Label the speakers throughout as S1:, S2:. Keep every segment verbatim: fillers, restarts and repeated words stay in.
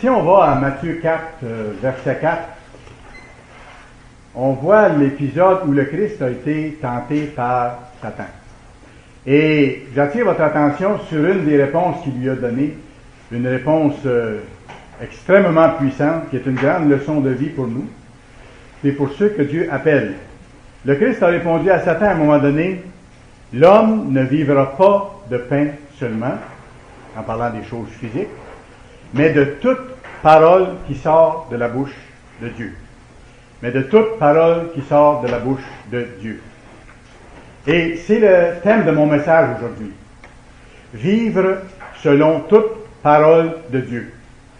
S1: Si on va à Matthieu quatre, euh, verset quatre, on voit l'épisode où le Christ a été tenté par Satan. Et j'attire votre attention sur une des réponses qu'il lui a données, une réponse euh, extrêmement puissante, qui est une grande leçon de vie pour nous, et pour ceux que Dieu appelle. Le Christ a répondu à Satan à un moment donné, « L'homme ne vivra pas de pain seulement, en parlant des choses physiques, mais de toute parole qui sort de la bouche de Dieu. » Mais de toute parole qui sort de la bouche de Dieu. Et c'est le thème de mon message aujourd'hui. Vivre selon toute parole de Dieu.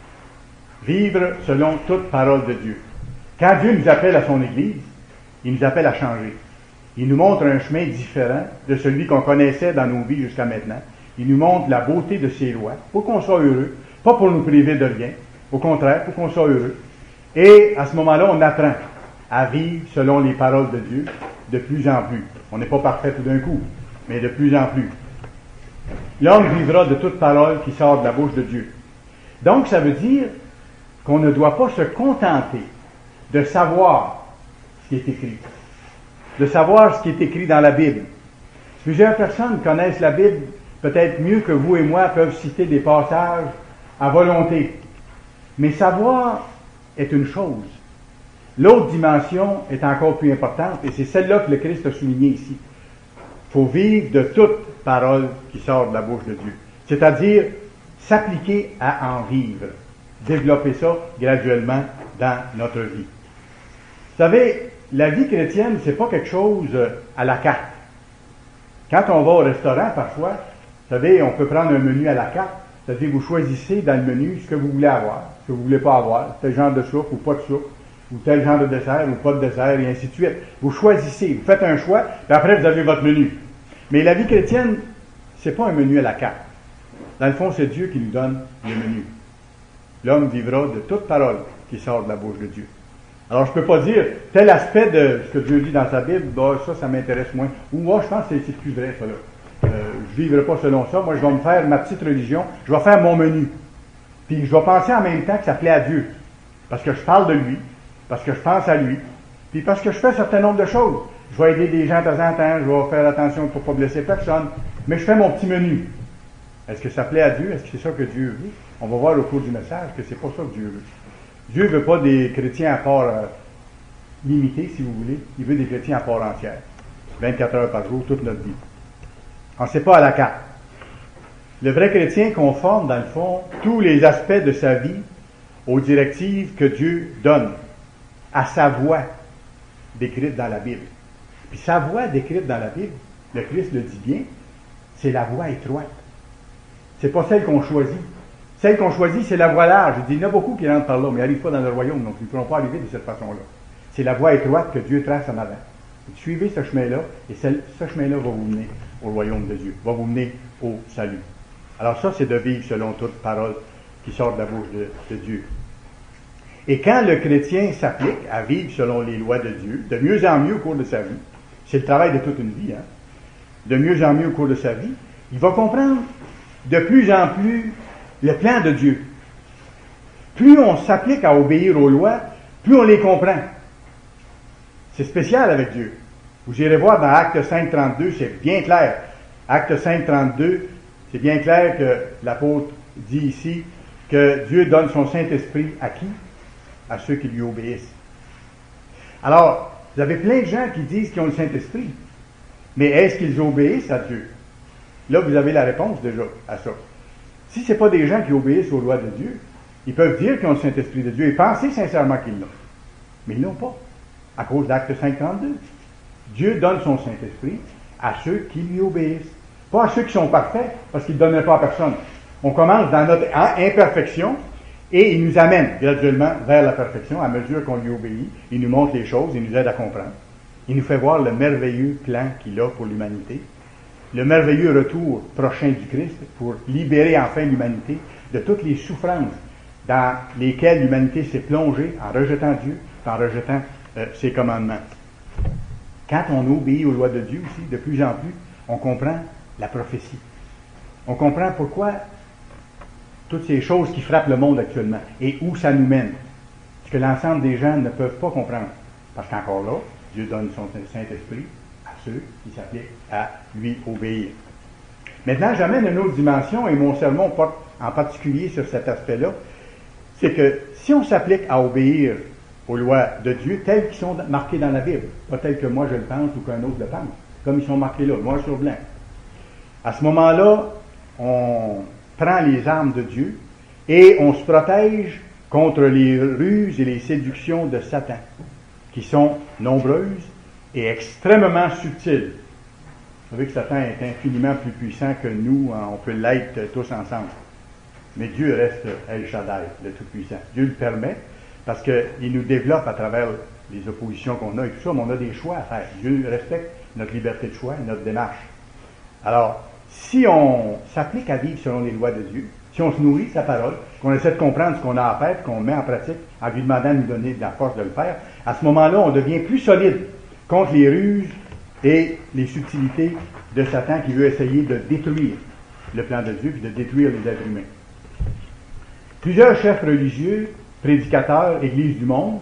S1: Vivre selon toute parole de Dieu. Quand Dieu nous appelle à son Église, il nous appelle à changer. Il nous montre un chemin différent de celui qu'on connaissait dans nos vies jusqu'à maintenant. Il nous montre la beauté de ses lois, pour qu'on soit heureux, pas pour nous priver de rien, au contraire, pour qu'on soit heureux. Et à ce moment-là, on apprend à vivre selon les paroles de Dieu de plus en plus. On n'est pas parfait tout d'un coup, mais de plus en plus. L'homme vivra de toute parole qui sort de la bouche de Dieu. Donc, ça veut dire qu'on ne doit pas se contenter de savoir ce qui est écrit, de savoir ce qui est écrit dans la Bible. Plusieurs personnes connaissent la Bible peut-être mieux que vous et moi peuvent citer des passages à volonté. Mais savoir est une chose. L'autre dimension est encore plus importante, et c'est celle-là que le Christ a souligné ici. Il faut vivre de toute parole qui sort de la bouche de Dieu. C'est-à-dire, s'appliquer à en vivre. Développer ça graduellement dans notre vie. Vous savez, la vie chrétienne, c'est pas quelque chose à la carte. Quand on va au restaurant, parfois, vous savez, on peut prendre un menu à la carte. C'est-à-dire, vous choisissez dans le menu ce que vous voulez avoir, ce que vous voulez pas avoir, tel genre de soupe ou pas de soupe, ou tel genre de dessert, ou pas de dessert, et ainsi de suite. Vous choisissez, vous faites un choix, puis après vous avez votre menu. Mais la vie chrétienne, c'est pas un menu à la carte. Dans le fond, c'est Dieu qui nous donne le menu. L'homme vivra de toute parole qui sort de la bouche de Dieu. Alors, je peux pas dire, tel aspect de ce que Dieu dit dans sa Bible, bah, ça, ça m'intéresse moins. Ou moi, je pense que c'est plus vrai, ça, là. Euh, je vivrai pas selon ça. Moi, je vais me faire ma petite religion. Je vais faire mon menu. Puis, je vais penser en même temps que ça plaît à Dieu. Parce que je parle de lui. Parce que je pense à lui, puis parce que je fais un certain nombre de choses. Je vais aider des gens de temps en temps, je vais faire attention pour ne pas blesser personne, mais je fais mon petit menu. Est-ce que ça plaît à Dieu? Est-ce que c'est ça que Dieu veut? On va voir au cours du message que c'est pas ça que Dieu veut. Dieu veut pas des chrétiens à part euh, limités, si vous voulez. Il veut des chrétiens à part entière. vingt-quatre heures par jour, toute notre vie. Alors, c'est pas à la carte. Le vrai chrétien conforme, dans le fond, tous les aspects de sa vie aux directives que Dieu donne, à sa voix décrite dans la Bible. Puis sa voix décrite dans la Bible, le Christ le dit bien, c'est la voie étroite. C'est pas celle qu'on choisit. Celle qu'on choisit, c'est la voie large. Je dis, il y en a beaucoup qui rentrent par là, mais ils n'arrivent pas dans le royaume, donc ils ne pourront pas arriver de cette façon-là. C'est la voie étroite que Dieu trace en avant. Suivez ce chemin-là, et ce chemin-là va vous mener au royaume de Dieu, va vous mener au salut. Alors ça, c'est de vivre selon toute parole qui sort de la bouche de, de Dieu. Et quand le chrétien s'applique à vivre selon les lois de Dieu, de mieux en mieux au cours de sa vie, c'est le travail de toute une vie, hein, de mieux en mieux au cours de sa vie, il va comprendre de plus en plus le plan de Dieu. Plus on s'applique à obéir aux lois, plus on les comprend. C'est spécial avec Dieu. Vous irez voir dans Actes cinq, trente-deux, c'est bien clair. Actes cinq, trente-deux, c'est bien clair que l'apôtre dit ici que Dieu donne son Saint-Esprit à qui? À ceux qui lui obéissent. Alors, vous avez plein de gens qui disent qu'ils ont le Saint-Esprit. Mais est-ce qu'ils obéissent à Dieu? Là, vous avez la réponse déjà à ça. Si ce n'est pas des gens qui obéissent aux lois de Dieu, ils peuvent dire qu'ils ont le Saint-Esprit de Dieu et penser sincèrement qu'ils l'ont. Mais ils ne l'ont pas. À cause d'Acte cinq, trente-deux. Dieu donne son Saint-Esprit à ceux qui lui obéissent. Pas à ceux qui sont parfaits, parce qu'il ne donnerait pas à personne. On commence dans notre imperfection, et il nous amène graduellement vers la perfection à mesure qu'on lui obéit. Il nous montre les choses, il nous aide à comprendre. Il nous fait voir le merveilleux plan qu'il a pour l'humanité, le merveilleux retour prochain du Christ pour libérer enfin l'humanité de toutes les souffrances dans lesquelles l'humanité s'est plongée en rejetant Dieu, en rejetant euh, ses commandements. Quand on obéit aux lois de Dieu aussi, de plus en plus, on comprend la prophétie. On comprend pourquoi toutes ces choses qui frappent le monde actuellement et où ça nous mène. Ce que l'ensemble des gens ne peuvent pas comprendre. Parce qu'encore là, Dieu donne son Saint-Esprit à ceux qui s'appliquent à lui obéir. Maintenant, j'amène une autre dimension et mon sermon porte en particulier sur cet aspect-là. C'est que si on s'applique à obéir aux lois de Dieu telles qu'ils sont marquées dans la Bible, pas telles que moi je le pense ou qu'un autre le pense, comme ils sont marqués là, noir sur blanc. À ce moment-là, on prend les armes de Dieu et on se protège contre les ruses et les séductions de Satan, qui sont nombreuses et extrêmement subtiles. Vous savez que Satan est infiniment plus puissant que nous, on peut l'être tous ensemble. Mais Dieu reste El Shaddai, le Tout-Puissant. Dieu le permet parce qu'il nous développe à travers les oppositions qu'on a et tout ça, mais on a des choix à faire. Dieu respecte notre liberté de choix et notre démarche. Alors, si on s'applique à vivre selon les lois de Dieu, si on se nourrit de sa parole, qu'on essaie de comprendre ce qu'on a à faire, qu'on met en pratique en lui demandant de nous donner de la force de le faire, à ce moment-là, on devient plus solide contre les ruses et les subtilités de Satan qui veut essayer de détruire le plan de Dieu et de détruire les êtres humains. Plusieurs chefs religieux, prédicateurs, églises du monde,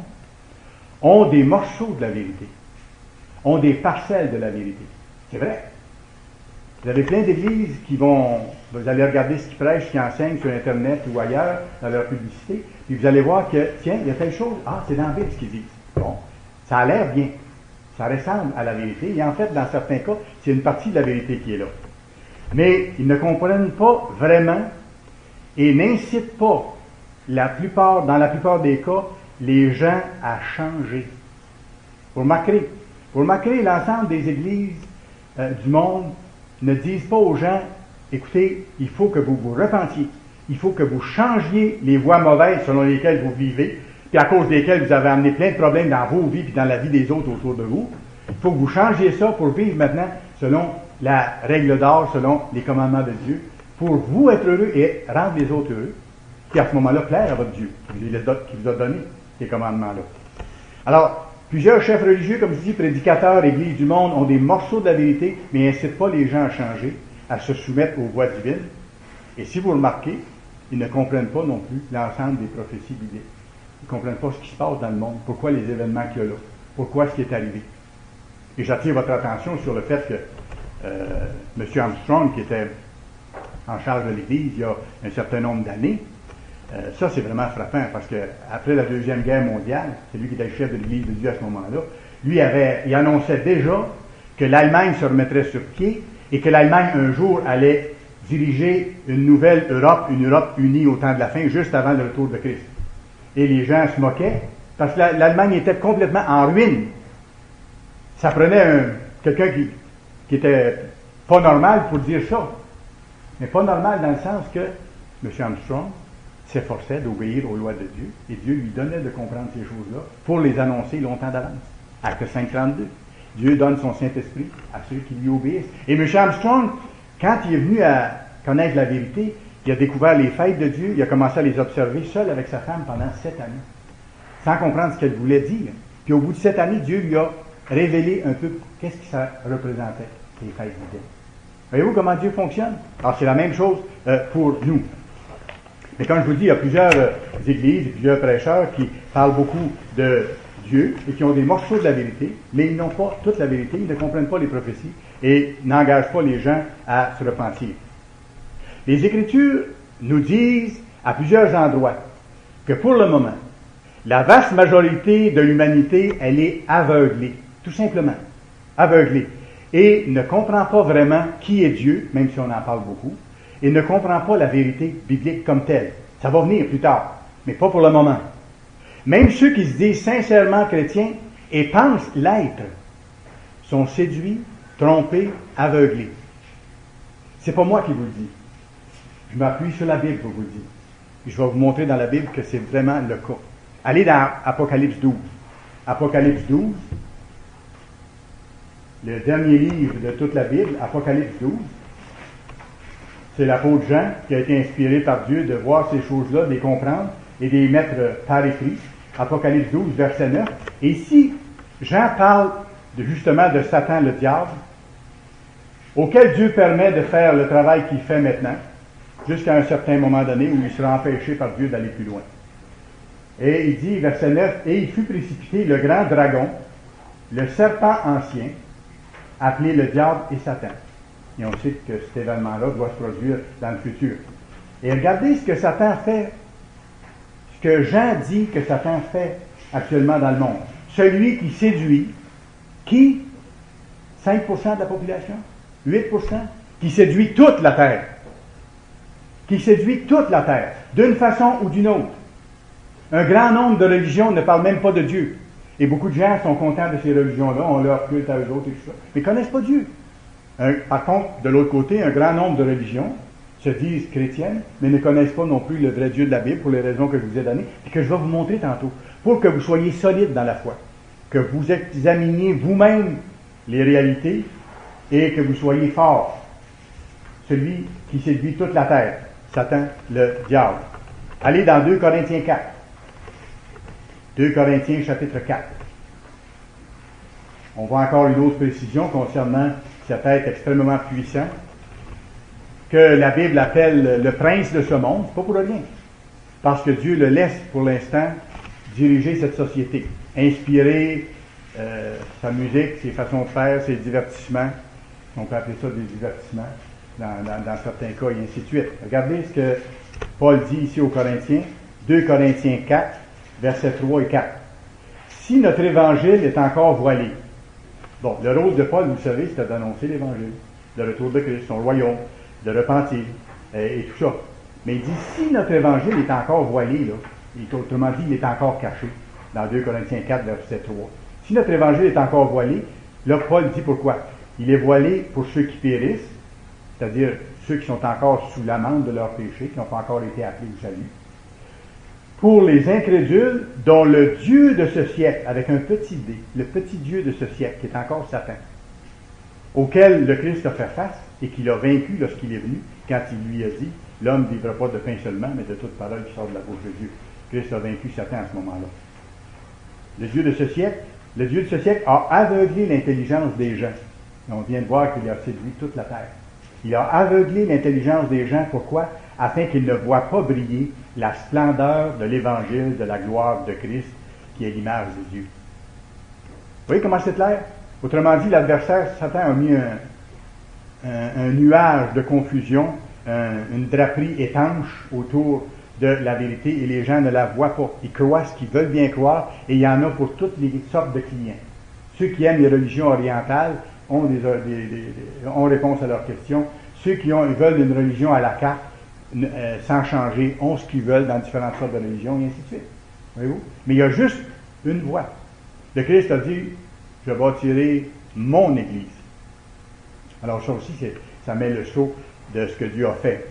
S1: ont des morceaux de la vérité, ont des parcelles de la vérité. C'est vrai. Vous avez plein d'églises qui vont, vous allez regarder ce qu'ils prêchent, ce qu'ils enseignent sur Internet ou ailleurs, dans leur publicité, puis vous allez voir que, tiens, il y a telle chose, ah, c'est dans la Bible ce qu'ils disent. Bon, ça a l'air bien, ça ressemble à la vérité, et en fait, dans certains cas, c'est une partie de la vérité qui est là. Mais ils ne comprennent pas vraiment et n'incitent pas, la plupart, dans la plupart des cas, les gens à changer. Vous remarquerez, vous remarquerez l'ensemble des églises euh, du monde ne disent pas aux gens, écoutez, il faut que vous vous repentiez, il faut que vous changiez les voies mauvaises selon lesquelles vous vivez, puis à cause desquelles vous avez amené plein de problèmes dans vos vies puis dans la vie des autres autour de vous. Il faut que vous changiez ça pour vivre maintenant selon la règle d'or, selon les commandements de Dieu, pour vous être heureux et rendre les autres heureux, puis à ce moment-là, plaire à votre Dieu, qui vous a donné ces commandements-là. Alors, plusieurs chefs religieux, comme je dis, prédicateurs, églises du monde, ont des morceaux de la vérité, mais n'incitent pas les gens à changer, à se soumettre aux voies divines. Et si vous remarquez, ils ne comprennent pas non plus l'ensemble des prophéties bibliques. Ils ne comprennent pas ce qui se passe dans le monde, pourquoi les événements qu'il y a là, pourquoi ce qui est arrivé. Et j'attire votre attention sur le fait que euh, M. Armstrong, qui était en charge de l'Église il y a un certain nombre d'années, Euh, ça, c'est vraiment frappant parce que après la Deuxième Guerre mondiale, c'est lui qui était le chef de l'Église de Dieu à ce moment-là, lui avait, il annonçait déjà que l'Allemagne se remettrait sur pied et que l'Allemagne, un jour, allait diriger une nouvelle Europe, une Europe unie au temps de la fin, juste avant le retour de Christ. Et les gens se moquaient parce que la, l'Allemagne était complètement en ruine. Ça prenait un, quelqu'un qui, qui était pas normal pour dire ça. Mais pas normal dans le sens que M. Armstrong s'efforçait d'obéir aux lois de Dieu, et Dieu lui donnait de comprendre ces choses-là pour les annoncer longtemps d'avance. Acte cinq trente-deux. Dieu donne son Saint-Esprit à ceux qui lui obéissent. Et M. Armstrong, quand il est venu à connaître la vérité, il a découvert les fêtes de Dieu, il a commencé à les observer seul avec sa femme pendant sept années, sans comprendre ce qu'elle voulait dire. Puis au bout de sept années, Dieu lui a révélé un peu qu'est-ce que ça représentait, les fêtes divines. Voyez-vous comment Dieu fonctionne? Alors c'est la même chose euh, pour nous. Mais comme je vous dis, il y a plusieurs euh, églises et plusieurs prêcheurs qui parlent beaucoup de Dieu et qui ont des morceaux de la vérité, mais ils n'ont pas toute la vérité, ils ne comprennent pas les prophéties et n'engagent pas les gens à se repentir. Les Écritures nous disent à plusieurs endroits que pour le moment, la vaste majorité de l'humanité, elle est aveuglée, tout simplement, aveuglée, et ne comprend pas vraiment qui est Dieu, même si on en parle beaucoup, et ne comprend pas la vérité biblique comme telle. Ça va venir plus tard, mais pas pour le moment. Même ceux qui se disent sincèrement chrétiens et pensent l'être sont séduits, trompés, aveuglés. C'est pas moi qui vous le dis. Je m'appuie sur la Bible pour vous le dire. Et je vais vous montrer dans la Bible que c'est vraiment le cas. Allez dans Apocalypse douze. Apocalypse douze, le dernier livre de toute la Bible, Apocalypse douze. C'est l'apôtre Jean qui a été inspiré par Dieu de voir ces choses-là, de les comprendre et de les mettre par écrit. Apocalypse douze, verset neuf. Et ici, Jean parle de, justement de Satan, le diable, auquel Dieu permet de faire le travail qu'il fait maintenant, jusqu'à un certain moment donné où il sera empêché par Dieu d'aller plus loin. Et il dit, verset neuf, « Et il fut précipité le grand dragon, le serpent ancien, appelé le diable et Satan. » Et on sait que cet événement-là doit se produire dans le futur. Et regardez ce que Satan fait, ce que Jean dit que Satan fait actuellement dans le monde. Celui qui séduit, qui? cinq pour cent de la population? huit pour cent? Qui séduit toute la terre. Qui séduit toute la terre, d'une façon ou d'une autre. Un grand nombre de religions ne parlent même pas de Dieu. Et beaucoup de gens sont contents de ces religions-là, on leur culte à eux autres et tout ça. Mais ne connaissent pas Dieu. Un, par contre, de l'autre côté, un grand nombre de religions se disent chrétiennes, mais ne connaissent pas non plus le vrai Dieu de la Bible pour les raisons que je vous ai données et que je vais vous montrer tantôt, pour que vous soyez solides dans la foi, que vous examiniez vous-même les réalités et que vous soyez forts. Celui qui séduit toute la terre, Satan, le diable. Allez dans deux Corinthiens quatre. deux Corinthiens chapitre quatre. On voit encore une autre précision concernant cet être extrêmement puissant que la Bible appelle le prince de ce monde, pas pour rien, parce que Dieu le laisse pour l'instant diriger cette société, inspirer euh, sa musique, ses façons de faire, ses divertissements, on peut appeler ça des divertissements dans, dans, dans certains cas et ainsi de suite. Regardez ce que Paul dit ici aux Corinthiens, deux Corinthiens quatre, versets trois et quatre. Si notre évangile est encore voilé, bon, le rôle de Paul, vous savez, c'était d'annoncer l'évangile, le retour de Christ, son royaume, de repentir, et, et tout ça. Mais il dit, si notre évangile est encore voilé, là, et autrement dit, il est encore caché, dans deux Corinthiens quatre, verset trois. Si notre évangile est encore voilé, là, Paul dit pourquoi? Il est voilé pour ceux qui périssent, c'est-à-dire ceux qui sont encore sous l'amende de leurs péchés, qui n'ont pas encore été appelés au salut. Pour les incrédules, dont le Dieu de ce siècle, avec un petit D, le petit Dieu de ce siècle, qui est encore Satan, auquel le Christ a fait face et qu'il a vaincu lorsqu'il est venu, quand il lui a dit, l'homme ne vivra pas de pain seulement, mais de toute parole qui sort de la bouche de Dieu. Christ a vaincu Satan à ce moment-là. Le Dieu de ce siècle, le Dieu de ce siècle a aveuglé l'intelligence des gens. Et on vient de voir qu'il a séduit toute la terre. Il a aveuglé l'intelligence des gens, pourquoi? Afin qu'ils ne voient pas briller la splendeur de l'évangile de la gloire de Christ, qui est l'image de Dieu. Vous voyez comment c'est clair? Autrement dit, l'adversaire, Satan, a mis un, un, un nuage de confusion, un, une draperie étanche autour de la vérité, et les gens ne la voient pas. Ils croient ce qu'ils veulent bien croire, et il y en a pour toutes les sortes de clients. Ceux qui aiment les religions orientales ont, des, des, des, ont réponse à leurs questions. Ceux qui ont, ils veulent une religion à la carte, euh, sans changer, ont ce qu'ils veulent dans différentes sortes de religions, et ainsi de suite. Voyez-vous? Mais il y a juste une voie. Le Christ a dit, je bâtirai mon Église. Alors ça aussi, c'est, ça met le sceau de ce que Dieu a fait.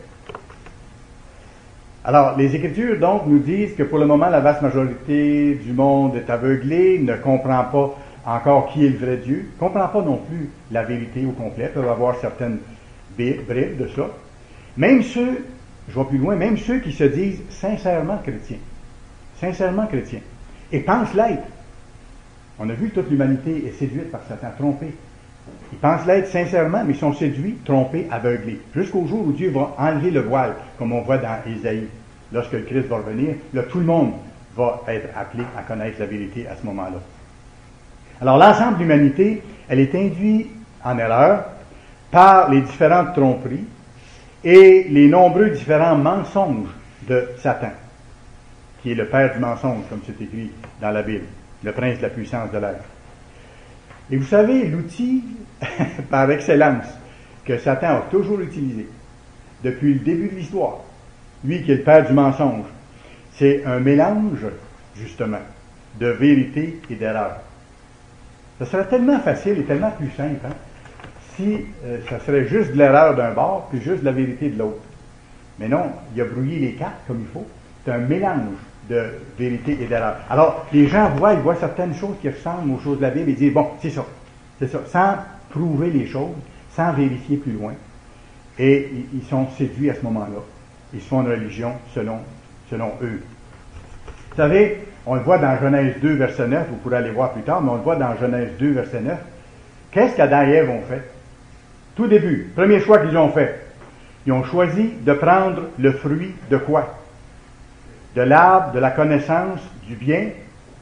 S1: Alors, les Écritures, donc, nous disent que pour le moment, la vaste majorité du monde est aveuglée, ne comprend pas encore qui est le vrai Dieu, ne comprend pas non plus la vérité au complet, peuvent avoir certaines bribes de ça. Même ceux, je vais plus loin, même ceux qui se disent sincèrement chrétiens, sincèrement chrétiens, et pensent l'être. On a vu que toute l'humanité est séduite par Satan, trompée. Ils pensent l'être sincèrement, mais ils sont séduits, trompés, aveuglés. Jusqu'au jour où Dieu va enlever le voile, comme on voit dans Ésaïe. Lorsque le Christ va revenir, là, tout le monde va être appelé à connaître la vérité à ce moment-là. Alors, l'ensemble de l'humanité, elle est induite en erreur par les différentes tromperies et les nombreux différents mensonges de Satan, qui est le père du mensonge, comme c'est écrit dans la Bible, le prince de la puissance de l'air. Et vous savez, l'outil par excellence que Satan a toujours utilisé depuis le début de l'histoire, lui qui est le père du mensonge, c'est un mélange, justement, de vérité et d'erreur. Ça serait tellement facile et tellement plus simple, hein, si euh, ça serait juste de l'erreur d'un bord, puis juste de la vérité de l'autre. Mais non, il a brouillé les cartes comme il faut. C'est un mélange de vérité et d'erreur. Alors, les gens voient, ils voient certaines choses qui ressemblent aux choses de la Bible et disent, bon, c'est ça, c'est ça, sans prouver les choses, sans vérifier plus loin. Et ils sont séduits à ce moment-là. Ils se font une religion selon, selon eux. Vous savez, on le voit dans Genèse deux, verset neuf, vous pourrez aller voir plus tard, mais on le voit dans Genèse deux, verset neuf. Qu'est-ce qu'Adam et Ève ont fait? Tout début, premier choix qu'ils ont fait. Ils ont choisi de prendre le fruit de quoi? De l'arbre de la connaissance du bien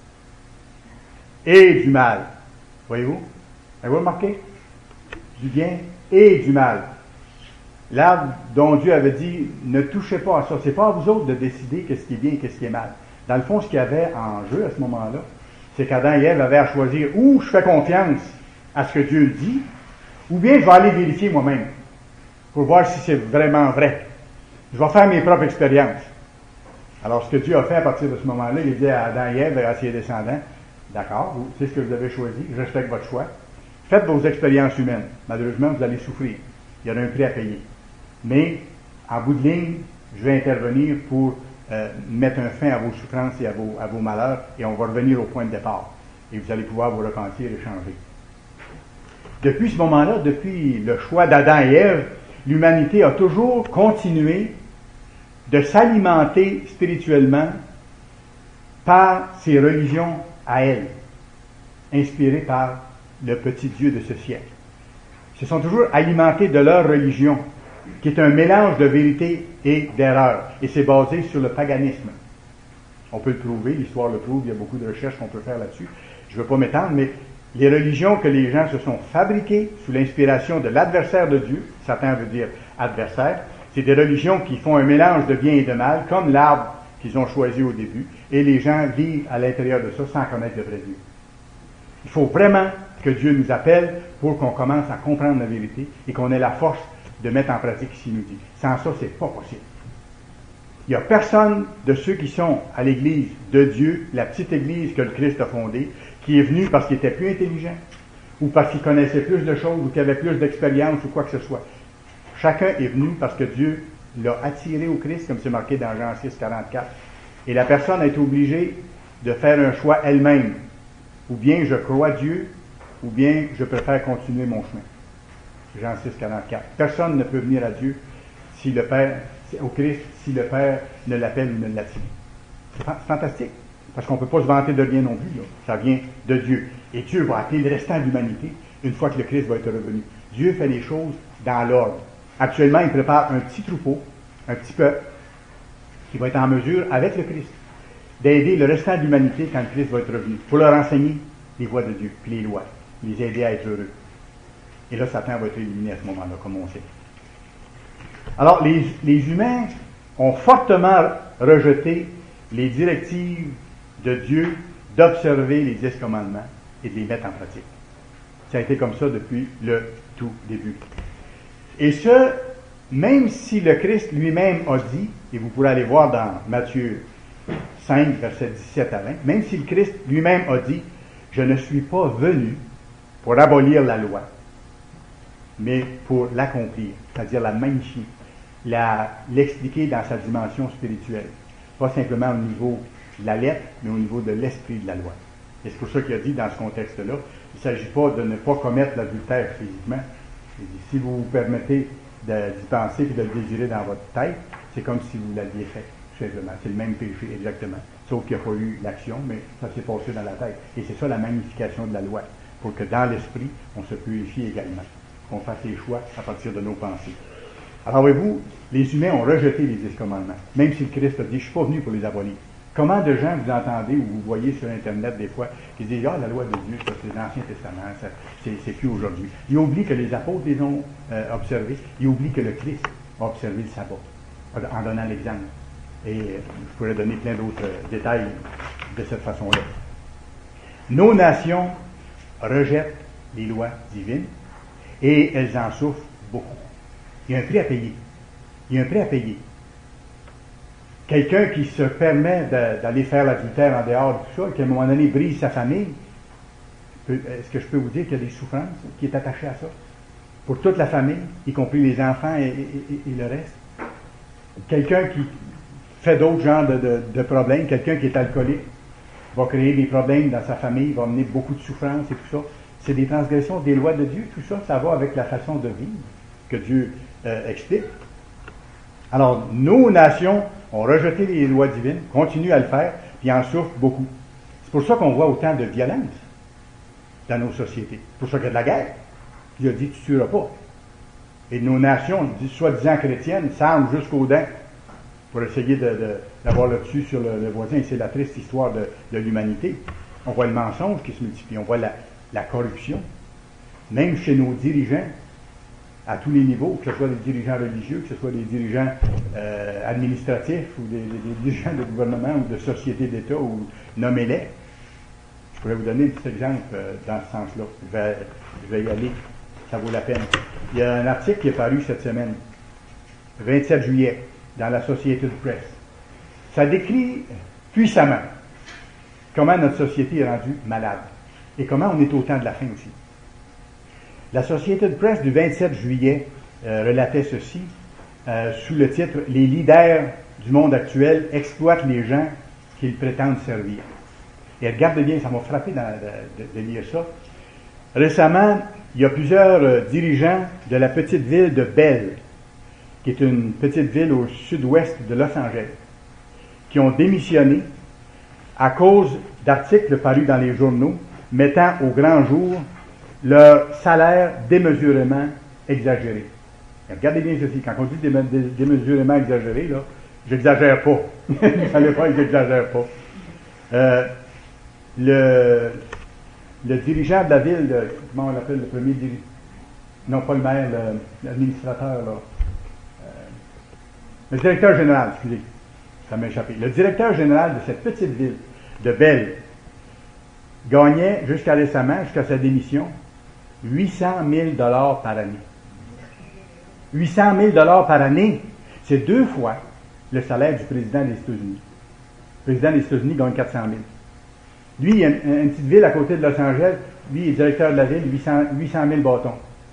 S1: et du mal. Voyez-vous? Avez-vous remarqué? Du bien et du mal. L'arbre dont Dieu avait dit, ne touchez pas à ça. C'est pas à vous autres de décider qu'est-ce qui est bien et qu'est-ce qui est mal. Dans le fond, ce qu'il y avait en jeu à ce moment-là, c'est qu'Adam et Ève avaient à choisir ou je fais confiance à ce que Dieu dit, ou bien je vais aller vérifier moi-même pour voir si c'est vraiment vrai. Je vais faire mes propres expériences. Alors, ce que Dieu a fait à partir de ce moment-là, il dit à Adam et Ève et à ses descendants, d'accord, c'est ce que vous avez choisi, je respecte votre choix. Faites vos expériences humaines. Malheureusement, vous allez souffrir. Il y aura un prix à payer. Mais, en bout de ligne, je vais intervenir pour euh, mettre un fin à vos souffrances et à vos, à vos malheurs, et on va revenir au point de départ. Et vous allez pouvoir vous repentir et changer. Depuis ce moment-là, depuis le choix d'Adam et Ève, l'humanité a toujours continué de s'alimenter spirituellement par ses religions à elle, inspirées par le petit Dieu de ce siècle. Ils se sont toujours alimentés de leur religion, qui est un mélange de vérité et d'erreur, et c'est basé sur le paganisme. On peut le prouver, l'histoire le prouve, il y a beaucoup de recherches qu'on peut faire là-dessus. Je ne veux pas m'étendre, mais les religions que les gens se sont fabriquées sous l'inspiration de l'adversaire de Dieu, Satan veut dire adversaire, c'est des religions qui font un mélange de bien et de mal, comme l'arbre qu'ils ont choisi au début, et les gens vivent à l'intérieur de ça sans connaître le vrai Dieu. Il faut vraiment que Dieu nous appelle pour qu'on commence à comprendre la vérité et qu'on ait la force de mettre en pratique ce qu'il nous dit. Sans ça, c'est pas possible. Il n'y a personne de ceux qui sont à l'Église de Dieu, la petite Église que le Christ a fondée, qui est venu parce qu'il était plus intelligent, ou parce qu'il connaissait plus de choses, ou qu'il avait plus d'expérience, ou quoi que ce soit. Chacun est venu parce que Dieu l'a attiré au Christ, comme c'est marqué dans Jean six, quarante-quatre. Et la personne a été obligée de faire un choix elle-même. Ou bien je crois Dieu, ou bien je préfère continuer mon chemin. Jean six, quarante-quatre. Personne ne peut venir à Dieu si le Père, au Christ, si le Père ne l'appelle ou ne l'attire. C'est fantastique. Parce qu'on ne peut pas se vanter de rien non plus. Là. Ça vient de Dieu. Et Dieu va appeler le restant de l'humanité une fois que le Christ va être revenu. Dieu fait les choses dans l'ordre. Actuellement, il prépare un petit troupeau, un petit peuple, qui va être en mesure, avec le Christ, d'aider le restant de l'humanité quand le Christ va être revenu, pour leur enseigner les voies de Dieu, puis les lois, les aider à être heureux. Et là, Satan va être éliminé à ce moment-là, comme on sait. Alors, les, les humains ont fortement rejeté les directives de Dieu d'observer les dix commandements et de les mettre en pratique. Ça a été comme ça depuis le tout début. Et ce, même si le Christ lui-même a dit, et vous pourrez aller voir dans Matthieu cinq, versets dix-sept à vingt, même si le Christ lui-même a dit, je ne suis pas venu pour abolir la loi, mais pour l'accomplir, c'est-à-dire la magnifier, la, l'expliquer dans sa dimension spirituelle. Pas simplement au niveau de la lettre, mais au niveau de l'esprit de la loi. Et c'est pour ça qu'il a dit dans ce contexte-là, il ne s'agit pas de ne pas commettre l'adultère physiquement. Il dit, si vous vous permettez de, d'y penser et de le désirer dans votre tête, c'est comme si vous l'aviez fait, tout simplement. C'est le même péché, exactement. Sauf qu'il n'y a pas eu l'action, mais ça s'est passé dans la tête. Et c'est ça la magnification de la loi, pour que dans l'esprit, on se purifie également, qu'on fasse les choix à partir de nos pensées. Alors, voyez-vous, les humains ont rejeté les dix commandements, même si le Christ a dit, je ne suis pas venu pour les abolir. Comment de gens vous entendez ou vous voyez sur Internet des fois qui disent, ah, la loi de Dieu, ça, c'est l'Ancien Testament, ça, c'est, c'est plus aujourd'hui. Ils oublient que les apôtres les ont euh, observés. Ils oublient que le Christ a observé le sabbat, en donnant l'exemple. Et euh, je pourrais donner plein d'autres euh, détails de cette façon-là. Nos nations rejettent les lois divines et elles en souffrent beaucoup. Il y a un prix à payer. Il y a un prix à payer. Quelqu'un qui se permet de, d'aller faire l'adultère en dehors de tout ça, et qu'à un moment donné brise sa famille, peut, est-ce que je peux vous dire qu'il y a des souffrances qui est attachées à ça? Pour toute la famille, y compris les enfants et, et, et le reste. Quelqu'un qui fait d'autres genres de, de, de problèmes, quelqu'un qui est alcoolique, va créer des problèmes dans sa famille, va amener beaucoup de souffrances et tout ça. C'est des transgressions des lois de Dieu, tout ça, ça va avec la façon de vivre que Dieu euh, explique. Alors, nos nations ont rejeté les lois divines, continuent à le faire, puis en souffrent beaucoup. C'est pour ça qu'on voit autant de violence dans nos sociétés. C'est pour ça qu'il y a de la guerre. Il a dit, tu ne tueras pas. Et nos nations, soi-disant chrétiennes, s'arment jusqu'aux dents pour essayer de, de, d'avoir le dessus sur le, le voisin. Et c'est la triste histoire de, de l'humanité. On voit le mensonge qui se multiplie, on voit la, la corruption, même chez nos dirigeants, à tous les niveaux, que ce soit des dirigeants religieux, que ce soit des dirigeants euh, administratifs, ou des, des, des dirigeants de gouvernement, ou de sociétés d'État, ou nommez-les. Je pourrais vous donner un petit exemple euh, dans ce sens-là. Je vais, je vais y aller, ça vaut la peine. Il y a un article qui est paru cette semaine, vingt-sept juillet, dans la Associated Press. Ça décrit puissamment comment notre société est rendue malade et comment on est au temps de la fin aussi. La Associated Press du vingt-sept juillet euh, relatait ceci euh, sous le titre « Les leaders du monde actuel exploitent les gens qu'ils prétendent servir ». Et regardez bien, ça m'a frappé dans, de, de, de lire ça. Récemment, il y a plusieurs euh, dirigeants de la petite ville de Bell, qui est une petite ville au sud-ouest de Los Angeles, qui ont démissionné à cause d'articles parus dans les journaux mettant au grand jour leur salaire démesurément exagéré. Et regardez bien ceci, quand on dit démesurément exagéré, là, j'exagère pas. Vous savez pas, j'exagère pas. Euh, le, le dirigeant de la ville, de, comment on l'appelle, le premier dirigeant, non pas le maire, le, l'administrateur, là, euh, le directeur général, excusez, ça m'a échappé. Le directeur général de cette petite ville de Bell gagnait jusqu'à récemment, jusqu'à sa démission, huit cent mille dollars par année. huit cent mille dollars par année, c'est deux fois le salaire du président des États-Unis. Le président des États-Unis gagne quatre cent mille. Lui, il y a une, une petite ville à côté de Los Angeles, lui, il est directeur de la ville, huit cent mille bâtons.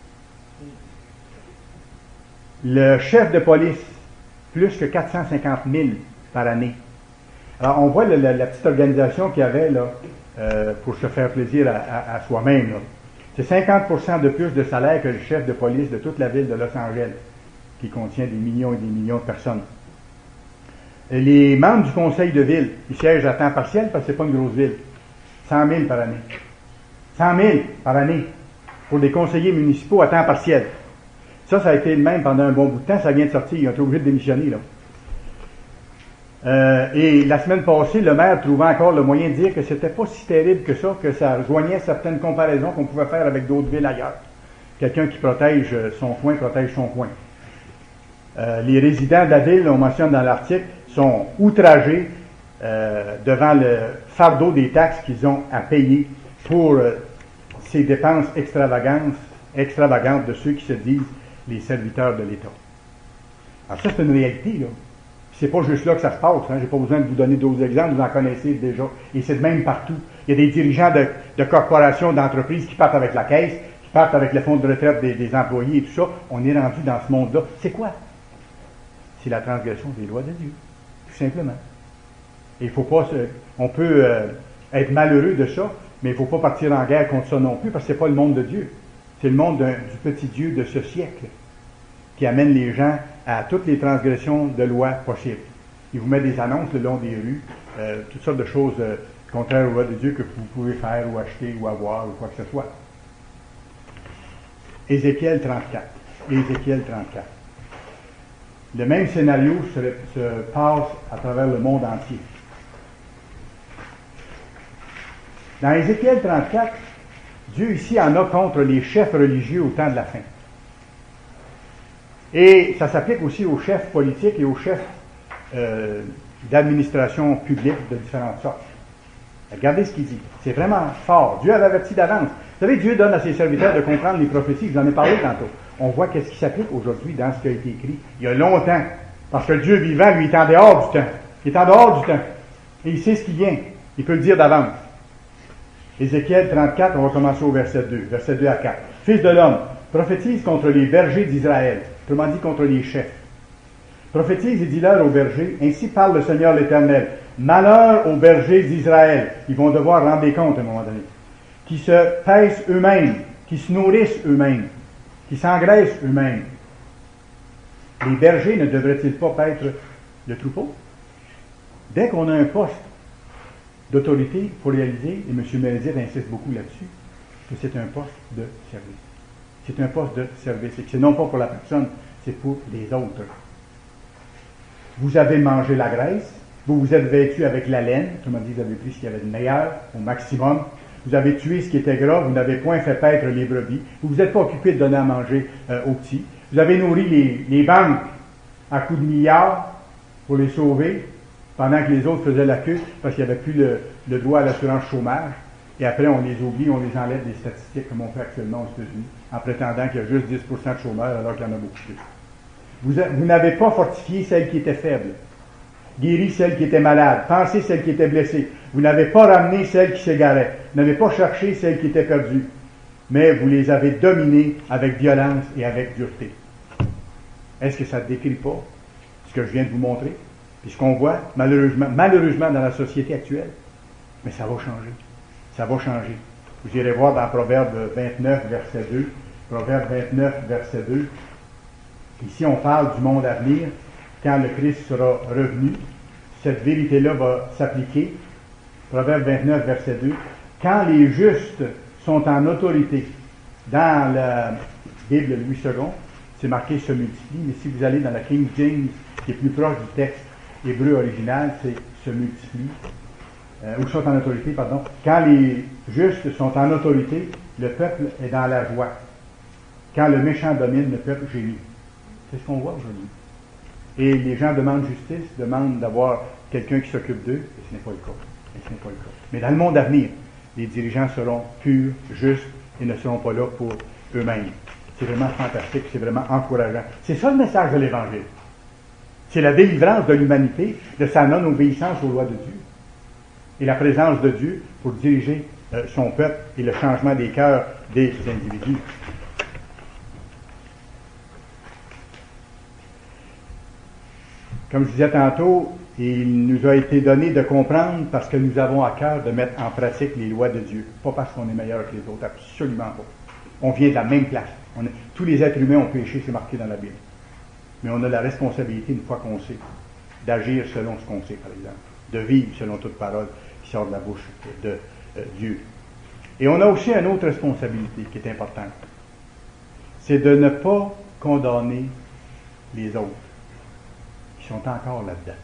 S1: Le chef de police, plus que quatre cent cinquante mille par année. Alors, on voit le, la, la petite organisation qu'il y avait là, euh, pour se faire plaisir à, à, à soi-même. Là. C'est cinquante pour cent de plus de salaire que le chef de police de toute la ville de Los Angeles, qui contient des millions et des millions de personnes. Et les membres du conseil de ville, ils siègent à temps partiel parce que c'est pas une grosse ville. cent mille par année. cent mille par année pour des conseillers municipaux à temps partiel. Ça, ça a été le même pendant un bon bout de temps. Ça vient de sortir. Ils ont été obligés de démissionner, là. Euh, et la semaine passée, le maire trouvait encore le moyen de dire que c'était pas si terrible que ça, que ça rejoignait certaines comparaisons qu'on pouvait faire avec d'autres villes ailleurs. Quelqu'un qui protège son coin, protège son coin. Euh, les résidents de la ville, on mentionne dans l'article, sont outragés euh, devant le fardeau des taxes qu'ils ont à payer pour euh, ces dépenses extravagantes, extravagantes de ceux qui se disent les serviteurs de l'État. Alors ça, c'est une réalité, là. C'est pas juste là que ça se passe. Hein. J'ai pas besoin de vous donner d'autres exemples, vous en connaissez déjà. Et c'est de même partout. Il y a des dirigeants de, de corporations, d'entreprises qui partent avec la caisse, qui partent avec le fonds de retraite des, des employés et tout ça. On est rendu dans ce monde-là. C'est quoi? C'est la transgression des lois de Dieu. Tout simplement. Et il faut pas se, on peut euh, être malheureux de ça, mais il ne faut pas partir en guerre contre ça non plus, parce que c'est pas le monde de Dieu. C'est le monde du petit Dieu de ce siècle qui amène les gens à toutes les transgressions de lois possibles. Il vous met des annonces le long des rues, euh, toutes sortes de choses euh, contraires aux lois de Dieu que vous pouvez faire ou acheter ou avoir ou quoi que ce soit. Ézéchiel trente-quatre. Ézéchiel trente-quatre. Le même scénario se, se passe à travers le monde entier. Dans Ézéchiel trente-quatre, Dieu ici en a contre les chefs religieux au temps de la fin. Et ça s'applique aussi aux chefs politiques et aux chefs euh, d'administration publique de différentes sortes. Regardez ce qu'il dit. C'est vraiment fort. Dieu avait averti d'avance. Vous savez, Dieu donne à ses serviteurs de comprendre les prophéties. Je vous en ai parlé tantôt. On voit qu'est-ce qui s'applique aujourd'hui dans ce qui a été écrit il y a longtemps. Parce que le Dieu vivant, lui, est en dehors du temps. Il est en dehors du temps. Et il sait ce qui vient. Il peut le dire d'avance. Ézéchiel trente-quatre, on va commencer au verset deux. Verset deux à quatre. Fils de l'homme, prophétise contre les bergers d'Israël. Autrement dit, contre les chefs. Prophétise et dis-leur aux bergers, ainsi parle le Seigneur l'Éternel. Malheur aux bergers d'Israël. Ils vont devoir rendre des comptes à un moment donné. Qui se pèsent eux-mêmes, qui se nourrissent eux-mêmes, qui s'engraissent eux-mêmes. Les bergers ne devraient-ils pas paître le troupeau? Dès qu'on a un poste d'autorité, il faut réaliser, et M. Mézir insiste beaucoup là-dessus, que c'est un poste de service. C'est un poste de service. Et c'est non pas pour la personne, c'est pour les autres. Vous avez mangé la graisse, vous vous êtes vêtu avec la laine, tout le monde dit vous avez pris ce qu'il y avait de meilleur, au maximum. Vous avez tué ce qui était gras, vous n'avez point fait paître les brebis. Vous ne vous êtes pas occupé de donner à manger euh, aux petits. Vous avez nourri les, les banques à coups de milliards pour les sauver, pendant que les autres faisaient la queue parce qu'il n'y avait plus le, le droit à l'assurance chômage. Et après, on les oublie, on les enlève des statistiques comme on fait actuellement aux États-Unis, en prétendant qu'il y a juste dix pour cent de chômeurs alors qu'il y en a beaucoup plus. Vous, a, vous n'avez pas fortifié celles qui étaient faibles, guéri celles qui étaient malades, pensé celles qui étaient blessées. Vous n'avez pas ramené celles qui s'égaraient. Vous n'avez pas cherché celles qui étaient perdues. Mais vous les avez dominées avec violence et avec dureté. Est-ce que ça ne décrit pas ce que je viens de vous montrer? Puis ce qu'on voit, malheureusement, malheureusement dans la société actuelle, mais ça va changer. Ça va changer. Vous irez voir dans Proverbe vingt-neuf, verset deux. Proverbe vingt-neuf, verset deux. Ici, on parle du monde à venir, quand le Christ sera revenu. Cette vérité-là va s'appliquer. Proverbe vingt-neuf, verset deux. Quand les justes sont en autorité, dans la Bible de Louis second, c'est marqué se multiplie, mais si vous allez dans la King James, qui est plus proche du texte hébreu original, c'est se multiplie, euh, ou sont en autorité, pardon. Quand les justes sont en autorité, le peuple est dans la joie. Quand le méchant domine, le peuple gémit. C'est ce qu'on voit aujourd'hui. Et les gens demandent justice, demandent d'avoir quelqu'un qui s'occupe d'eux, et ce n'est pas le cas. Et ce n'est pas le cas. Mais dans le monde à venir, les dirigeants seront purs, justes, et ne seront pas là pour eux-mêmes. C'est vraiment fantastique, c'est vraiment encourageant. C'est ça le message de l'Évangile. C'est la délivrance de l'humanité de sa non-obéissance aux lois de Dieu. Et la présence de Dieu pour diriger euh, son peuple et le changement des cœurs des individus. Comme je disais tantôt, il nous a été donné de comprendre parce que nous avons à cœur de mettre en pratique les lois de Dieu. Pas parce qu'on est meilleur que les autres, absolument pas. On vient de la même place. On est, tous les êtres humains ont péché, c'est marqué dans la Bible. Mais on a la responsabilité, une fois qu'on sait, d'agir selon ce qu'on sait, par exemple. De vivre selon toute parole qui sort de la bouche de euh, Dieu. Et on a aussi une autre responsabilité qui est importante. C'est de ne pas condamner les autres qui sont encore là-dedans.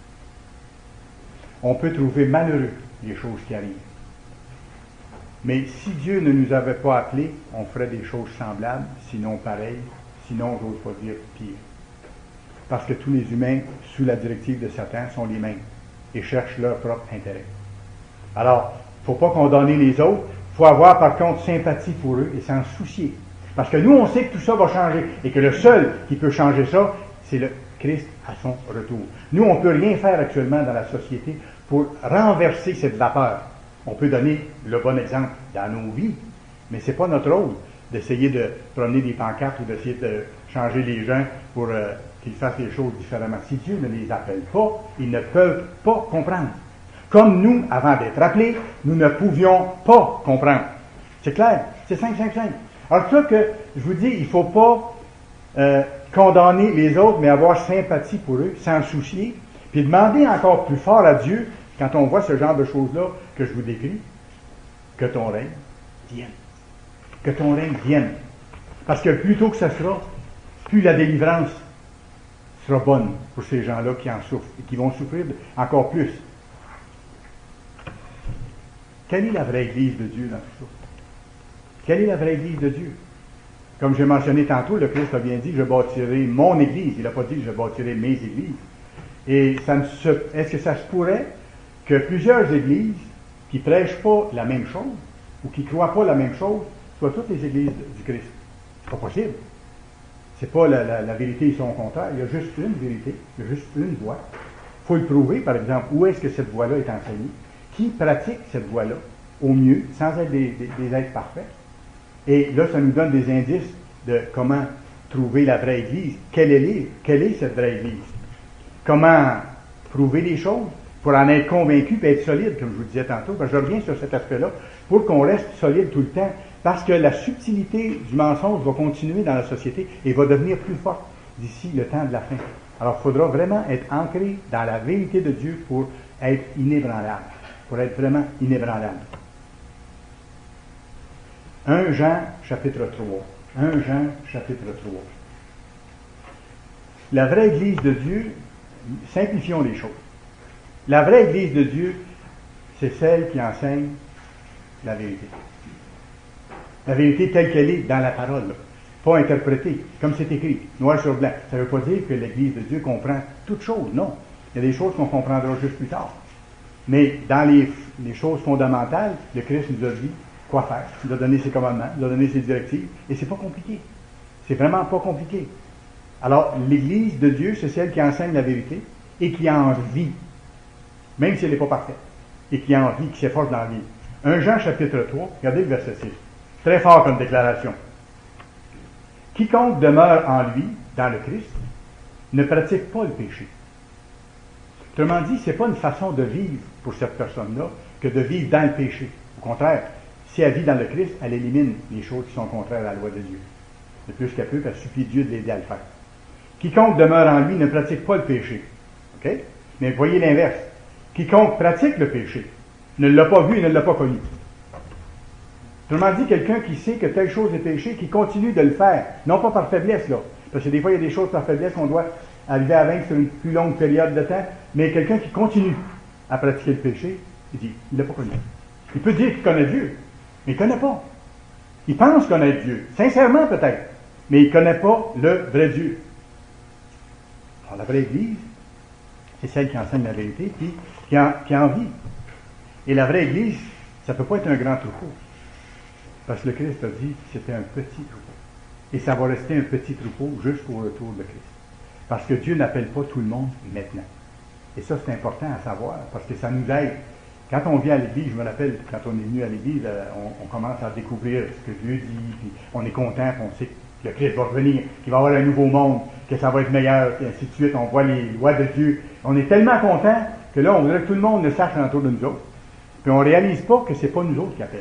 S1: On peut trouver malheureux les choses qui arrivent. Mais si Dieu ne nous avait pas appelés, on ferait des choses semblables, sinon pareilles, sinon, j'ose pas dire, pire. Parce que tous les humains, sous la directive de Satan, sont les mêmes et cherchent leur propre intérêt. Alors, il ne faut pas condamner les autres, il faut avoir par contre sympathie pour eux et s'en soucier. Parce que nous, on sait que tout ça va changer et que le seul qui peut changer ça, c'est le Christ à son retour. Nous, on ne peut rien faire actuellement dans la société pour renverser cette vapeur. On peut donner le bon exemple dans nos vies, mais ce n'est pas notre rôle d'essayer de promener des pancartes ou d'essayer de changer les gens pour euh, qu'ils fassent les choses différemment. Si Dieu ne les appelle pas, ils ne peuvent pas comprendre. Comme nous, avant d'être appelés, nous ne pouvions pas comprendre. C'est clair, c'est simple, simple, simple. Alors c'est ça que je vous dis, il ne faut pas euh, condamner les autres, mais avoir sympathie pour eux, s'en soucier, puis demander encore plus fort à Dieu, quand on voit ce genre de choses-là que je vous décris, que ton règne vienne. Que ton règne vienne. Parce que plus tôt que ça sera, plus la délivrance sera bonne pour ces gens-là qui en souffrent et qui vont souffrir encore plus. Quelle est la vraie Église de Dieu dans tout ça? Quelle est la vraie Église de Dieu? Comme j'ai mentionné tantôt, le Christ a bien dit, je bâtirai mon Église. Il n'a pas dit, je bâtirai mes Églises. Et ça ne se, est-ce que ça se pourrait que plusieurs Églises qui ne prêchent pas la même chose ou qui ne croient pas la même chose soient toutes les Églises du Christ? C'est pas possible. C'est pas la, la, la vérité et son contraire. Il y a juste une vérité, il y a juste une voie. Il faut le prouver, par exemple, où est-ce que cette voie-là est enseignée, qui pratique cette voie-là au mieux, sans être des, des, des êtres parfaits. Et là, ça nous donne des indices de comment trouver la vraie Église. Quelle est, quelle est cette vraie Église? Comment prouver les choses pour en être convaincu et être solide, comme je vous disais tantôt. Parce que je reviens sur cet aspect-là, pour qu'on reste solide tout le temps. Parce que la subtilité du mensonge va continuer dans la société et va devenir plus forte d'ici le temps de la fin. Alors, il faudra vraiment être ancré dans la vérité de Dieu pour être inébranlable. Pour être vraiment inébranlable. premier Jean, chapitre trois. premier Jean, chapitre trois. La vraie Église de Dieu, simplifions les choses. La vraie Église de Dieu, c'est celle qui enseigne la vérité. La vérité telle qu'elle est dans la parole, là. Pas interprétée, comme c'est écrit, noir sur blanc. Ça ne veut pas dire que l'Église de Dieu comprend toutes choses, non. Il y a des choses qu'on comprendra juste plus tard. Mais dans les, les choses fondamentales, le Christ nous a dit quoi faire. Il nous a donné ses commandements, il nous a donné ses directives, et c'est pas compliqué. C'est vraiment pas compliqué. Alors, l'Église de Dieu, c'est celle qui enseigne la vérité et qui en vit, même si elle n'est pas parfaite, et qui en vit, qui s'efforce d'en vivre. premier Jean chapitre trois, regardez le verset six. Très fort comme déclaration. Quiconque demeure en lui, dans le Christ, ne pratique pas le péché. Autrement dit, ce n'est pas une façon de vivre pour cette personne-là que de vivre dans le péché. Au contraire, si elle vit dans le Christ, elle élimine les choses qui sont contraires à la loi de Dieu. Le plus qu'elle peut, elle supplie Dieu de l'aider à le faire. Quiconque demeure en lui ne pratique pas le péché. OK? Mais voyez l'inverse. Quiconque pratique le péché ne l'a pas vu et ne l'a pas connu. Autrement dit, quelqu'un qui sait que telle chose est péché, qui continue de le faire, non pas par faiblesse, là, parce que des fois, il y a des choses par faiblesse qu'on doit arriver à vaincre sur une plus longue période de temps, mais quelqu'un qui continue à pratiquer le péché, il dit, il ne l'a pas connu. Il peut dire qu'il connaît Dieu, mais il ne connaît pas. Il pense connaître Dieu, sincèrement peut-être, mais il ne connaît pas le vrai Dieu. Alors, la vraie Église, c'est celle qui enseigne la vérité, puis qui en, qui en vit. Et la vraie Église, ça ne peut pas être un grand troupeau. Parce que le Christ a dit que c'était un petit troupeau. Et ça va rester un petit troupeau jusqu'au retour de Christ. Parce que Dieu n'appelle pas tout le monde maintenant. Et ça, c'est important à savoir, parce que ça nous aide. Quand on vient à l'Église, je me rappelle, quand on est venu à l'Église, on, on commence à découvrir ce que Dieu dit, puis on est content, puis on sait que le Christ va revenir, qu'il va y avoir un nouveau monde, que ça va être meilleur, et ainsi de suite. On voit les lois de Dieu. On est tellement content que là, on voudrait que tout le monde le sache autour de nous autres. Puis on ne réalise pas que c'est pas nous autres qui appellent.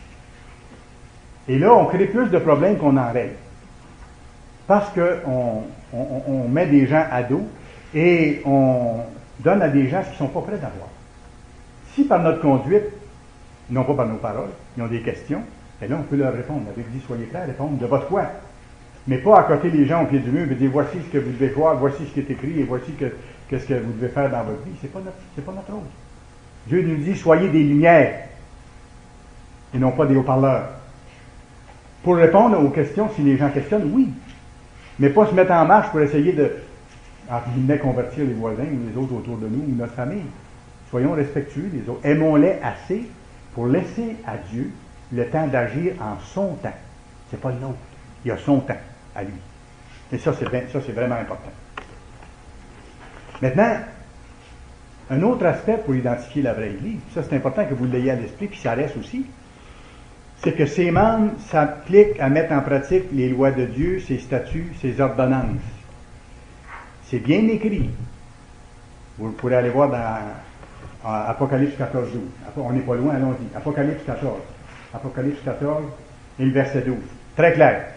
S1: Et là, on crée plus de problèmes qu'on en règle. Parce qu'on on, on met des gens à dos et on donne à des gens ce qu'ils ne sont pas prêts d'avoir. Si par notre conduite, non pas par nos paroles, ils ont des questions, et là, on peut leur répondre. La Bible dit, soyez prêts à répondre de votre foi. Mais pas à côté les gens au pied du mur et dire, voici ce que vous devez voir, voici ce qui est écrit, et voici que, que ce que vous devez faire dans votre vie. Ce n'est pas notre, c'est pas notre rôle. Dieu nous dit, soyez des lumières, et non pas des haut-parleurs. Pour répondre aux questions, si les gens questionnent, oui. Mais pas se mettre en marche pour essayer de, entre guillemets, convertir les voisins ou les autres autour de nous ou notre famille. Soyons respectueux des autres. Aimons-les assez pour laisser à Dieu le temps d'agir en son temps. C'est pas le nôtre. Il a son temps à lui. Et ça, c'est, bien, ça, c'est vraiment important. Maintenant, un autre aspect pour identifier la vraie Église, ça c'est important que vous l'ayez à l'esprit, puis ça reste aussi, c'est que ses membres s'appliquent à mettre en pratique les lois de Dieu, ses statuts, ses ordonnances. C'est bien écrit. Vous pourrez aller voir dans Apocalypse quatorze, douze. On n'est pas loin, allons-y. Apocalypse quatorze. Apocalypse quatorze et le verset douze. Très clair.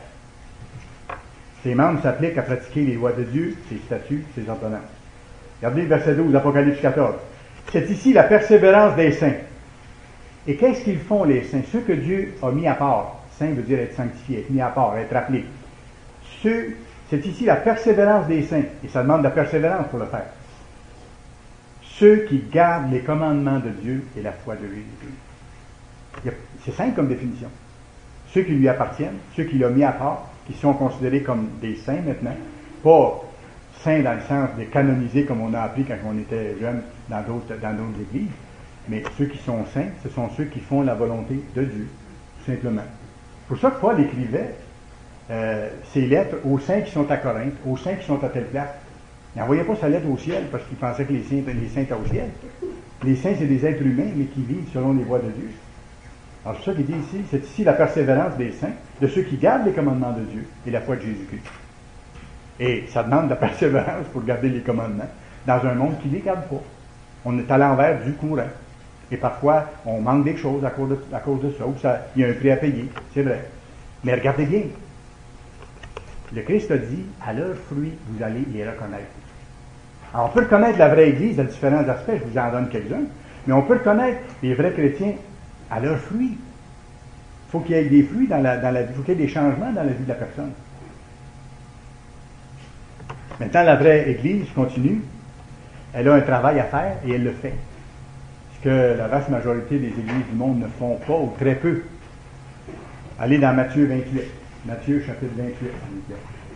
S1: Ses membres s'appliquent à pratiquer les lois de Dieu, ses statuts, ses ordonnances. Regardez le verset douze, Apocalypse quatorze. C'est ici la persévérance des saints. Et qu'est-ce qu'ils font, les saints? Ceux que Dieu a mis à part. Saint veut dire être sanctifié, être mis à part, être appelé. Ceux, c'est ici la persévérance des saints. Et ça demande de la persévérance pour le faire. Ceux qui gardent les commandements de Dieu et la foi de Jésus. C'est simple comme définition. Ceux qui lui appartiennent, ceux qu'il a mis à part, qui sont considérés comme des saints maintenant, pas saints dans le sens de canoniser comme on a appris quand on était jeune dans d'autres, dans d'autres églises, mais ceux qui sont saints, ce sont ceux qui font la volonté de Dieu, tout simplement. C'est pour ça que Paul écrivait euh, ses lettres aux saints qui sont à Corinthe, aux saints qui sont à telle place. Il n'envoyait pas sa lettre au ciel parce qu'il pensait que les saints, les saints étaient au ciel. Les saints, c'est des êtres humains, mais qui vivent selon les voies de Dieu. Alors, c'est ça qu'il dit ici, c'est ici la persévérance des saints, de ceux qui gardent les commandements de Dieu et la foi de Jésus-Christ. Et ça demande de la persévérance pour garder les commandements dans un monde qui ne les garde pas. On est à l'envers du courant. Et parfois, on manque des choses à cause de, à cause de ça, ou ça, il y a un prix à payer, c'est vrai. Mais regardez bien. Le Christ a dit, à leurs fruits, vous allez les reconnaître. Alors, on peut reconnaître la vraie Église dans différents aspects, je vous en donne quelques-uns, mais on peut reconnaître les vrais chrétiens à leurs fruits. faut qu'il y ait des fruits dans la, dans la vie, il faut qu'il y ait des changements dans la vie de la personne. Maintenant, la vraie Église continue. Elle a un travail à faire et elle le fait. Ce que la vaste majorité des églises du monde ne font pas, ou très peu. Allez dans Matthieu vingt-huit. Matthieu chapitre vingt-huit, s'il vous plaît.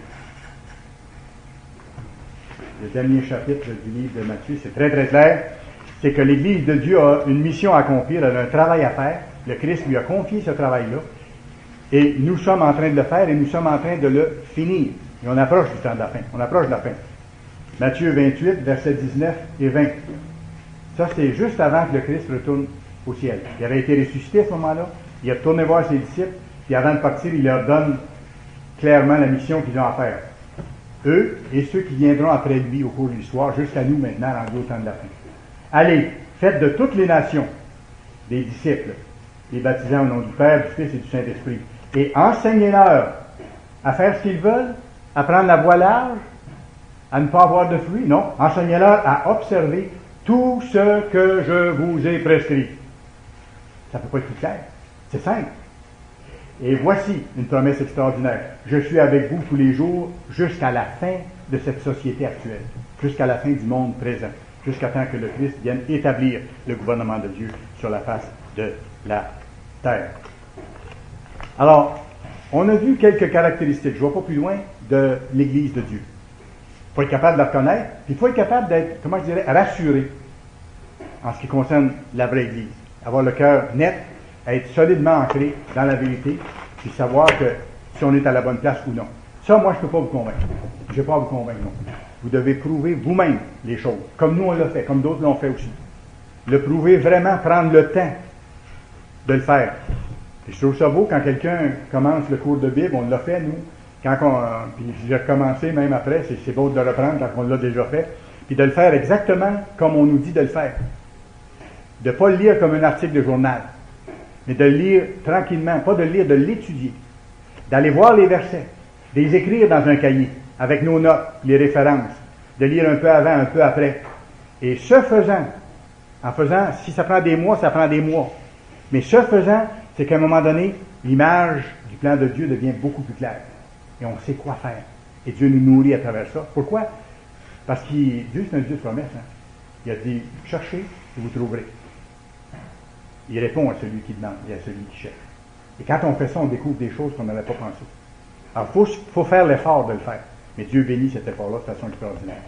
S1: Le dernier chapitre du livre de Matthieu, c'est très très clair. C'est que l'Église de Dieu a une mission à accomplir, elle a un travail à faire. Le Christ lui a confié ce travail-là. Et nous sommes en train de le faire et nous sommes en train de le finir. Et on approche du temps de la fin. On approche de la fin. Matthieu vingt-huit, versets dix-neuf et vingt. Ça, c'est juste avant que le Christ retourne au ciel. Il avait été ressuscité à ce moment-là. Il est retourné voir ses disciples. Puis avant de partir, il leur donne clairement la mission qu'ils ont à faire. Eux et ceux qui viendront après lui au cours de l'histoire, jusqu'à nous maintenant, rendus au temps de la fin. Allez, faites de toutes les nations des disciples, les baptisant au nom du Père, du Fils et du Saint-Esprit. Et enseignez-leur à faire ce qu'ils veulent, à prendre la voie large, à ne pas avoir de fruits. Non, enseignez-leur à observer tout ce que je vous ai prescrit. Ça ne peut pas être plus clair. C'est simple. Et voici une promesse extraordinaire. Je suis avec vous tous les jours jusqu'à la fin de cette société actuelle, jusqu'à la fin du monde présent, jusqu'à temps que le Christ vienne établir le gouvernement de Dieu sur la face de la terre. Alors, on a vu quelques caractéristiques, je ne vais pas plus loin, de l'Église de Dieu. Il faut être capable de la reconnaître, puis il faut être capable d'être, comment je dirais, rassuré en ce qui concerne la vraie Église. Avoir le cœur net, être solidement ancré dans la vérité, puis savoir que si on est à la bonne place ou non. Ça, moi, je ne peux pas vous convaincre. Je ne vais pas vous convaincre, non. Vous devez prouver vous-même les choses, comme nous on l'a fait, comme d'autres l'ont fait aussi. Le prouver vraiment, prendre le temps de le faire. Et je trouve ça beau quand quelqu'un commence le cours de Bible, on l'a fait, nous. Quand on, puis j'ai recommencé même après, c'est, c'est beau de le reprendre quand on l'a déjà fait, puis de le faire exactement comme on nous dit de le faire. De ne pas le lire comme un article de journal, mais de le lire tranquillement, pas de le lire, de l'étudier, d'aller voir les versets, de les écrire dans un cahier, avec nos notes, les références, de lire un peu avant, un peu après. Et ce faisant, en faisant, si ça prend des mois, ça prend des mois. Mais ce faisant, c'est qu'à un moment donné, l'image du plan de Dieu devient beaucoup plus claire. Et on sait quoi faire. Et Dieu nous nourrit à travers ça. Pourquoi? Parce que Dieu, c'est un Dieu de promesse. Hein? Il a dit, cherchez et vous trouverez. Il répond à celui qui demande et à celui qui cherche. Et quand on fait ça, on découvre des choses qu'on n'avait pas pensées. Alors, il faut, faut faire l'effort de le faire. Mais Dieu bénit cet effort-là de façon extraordinaire.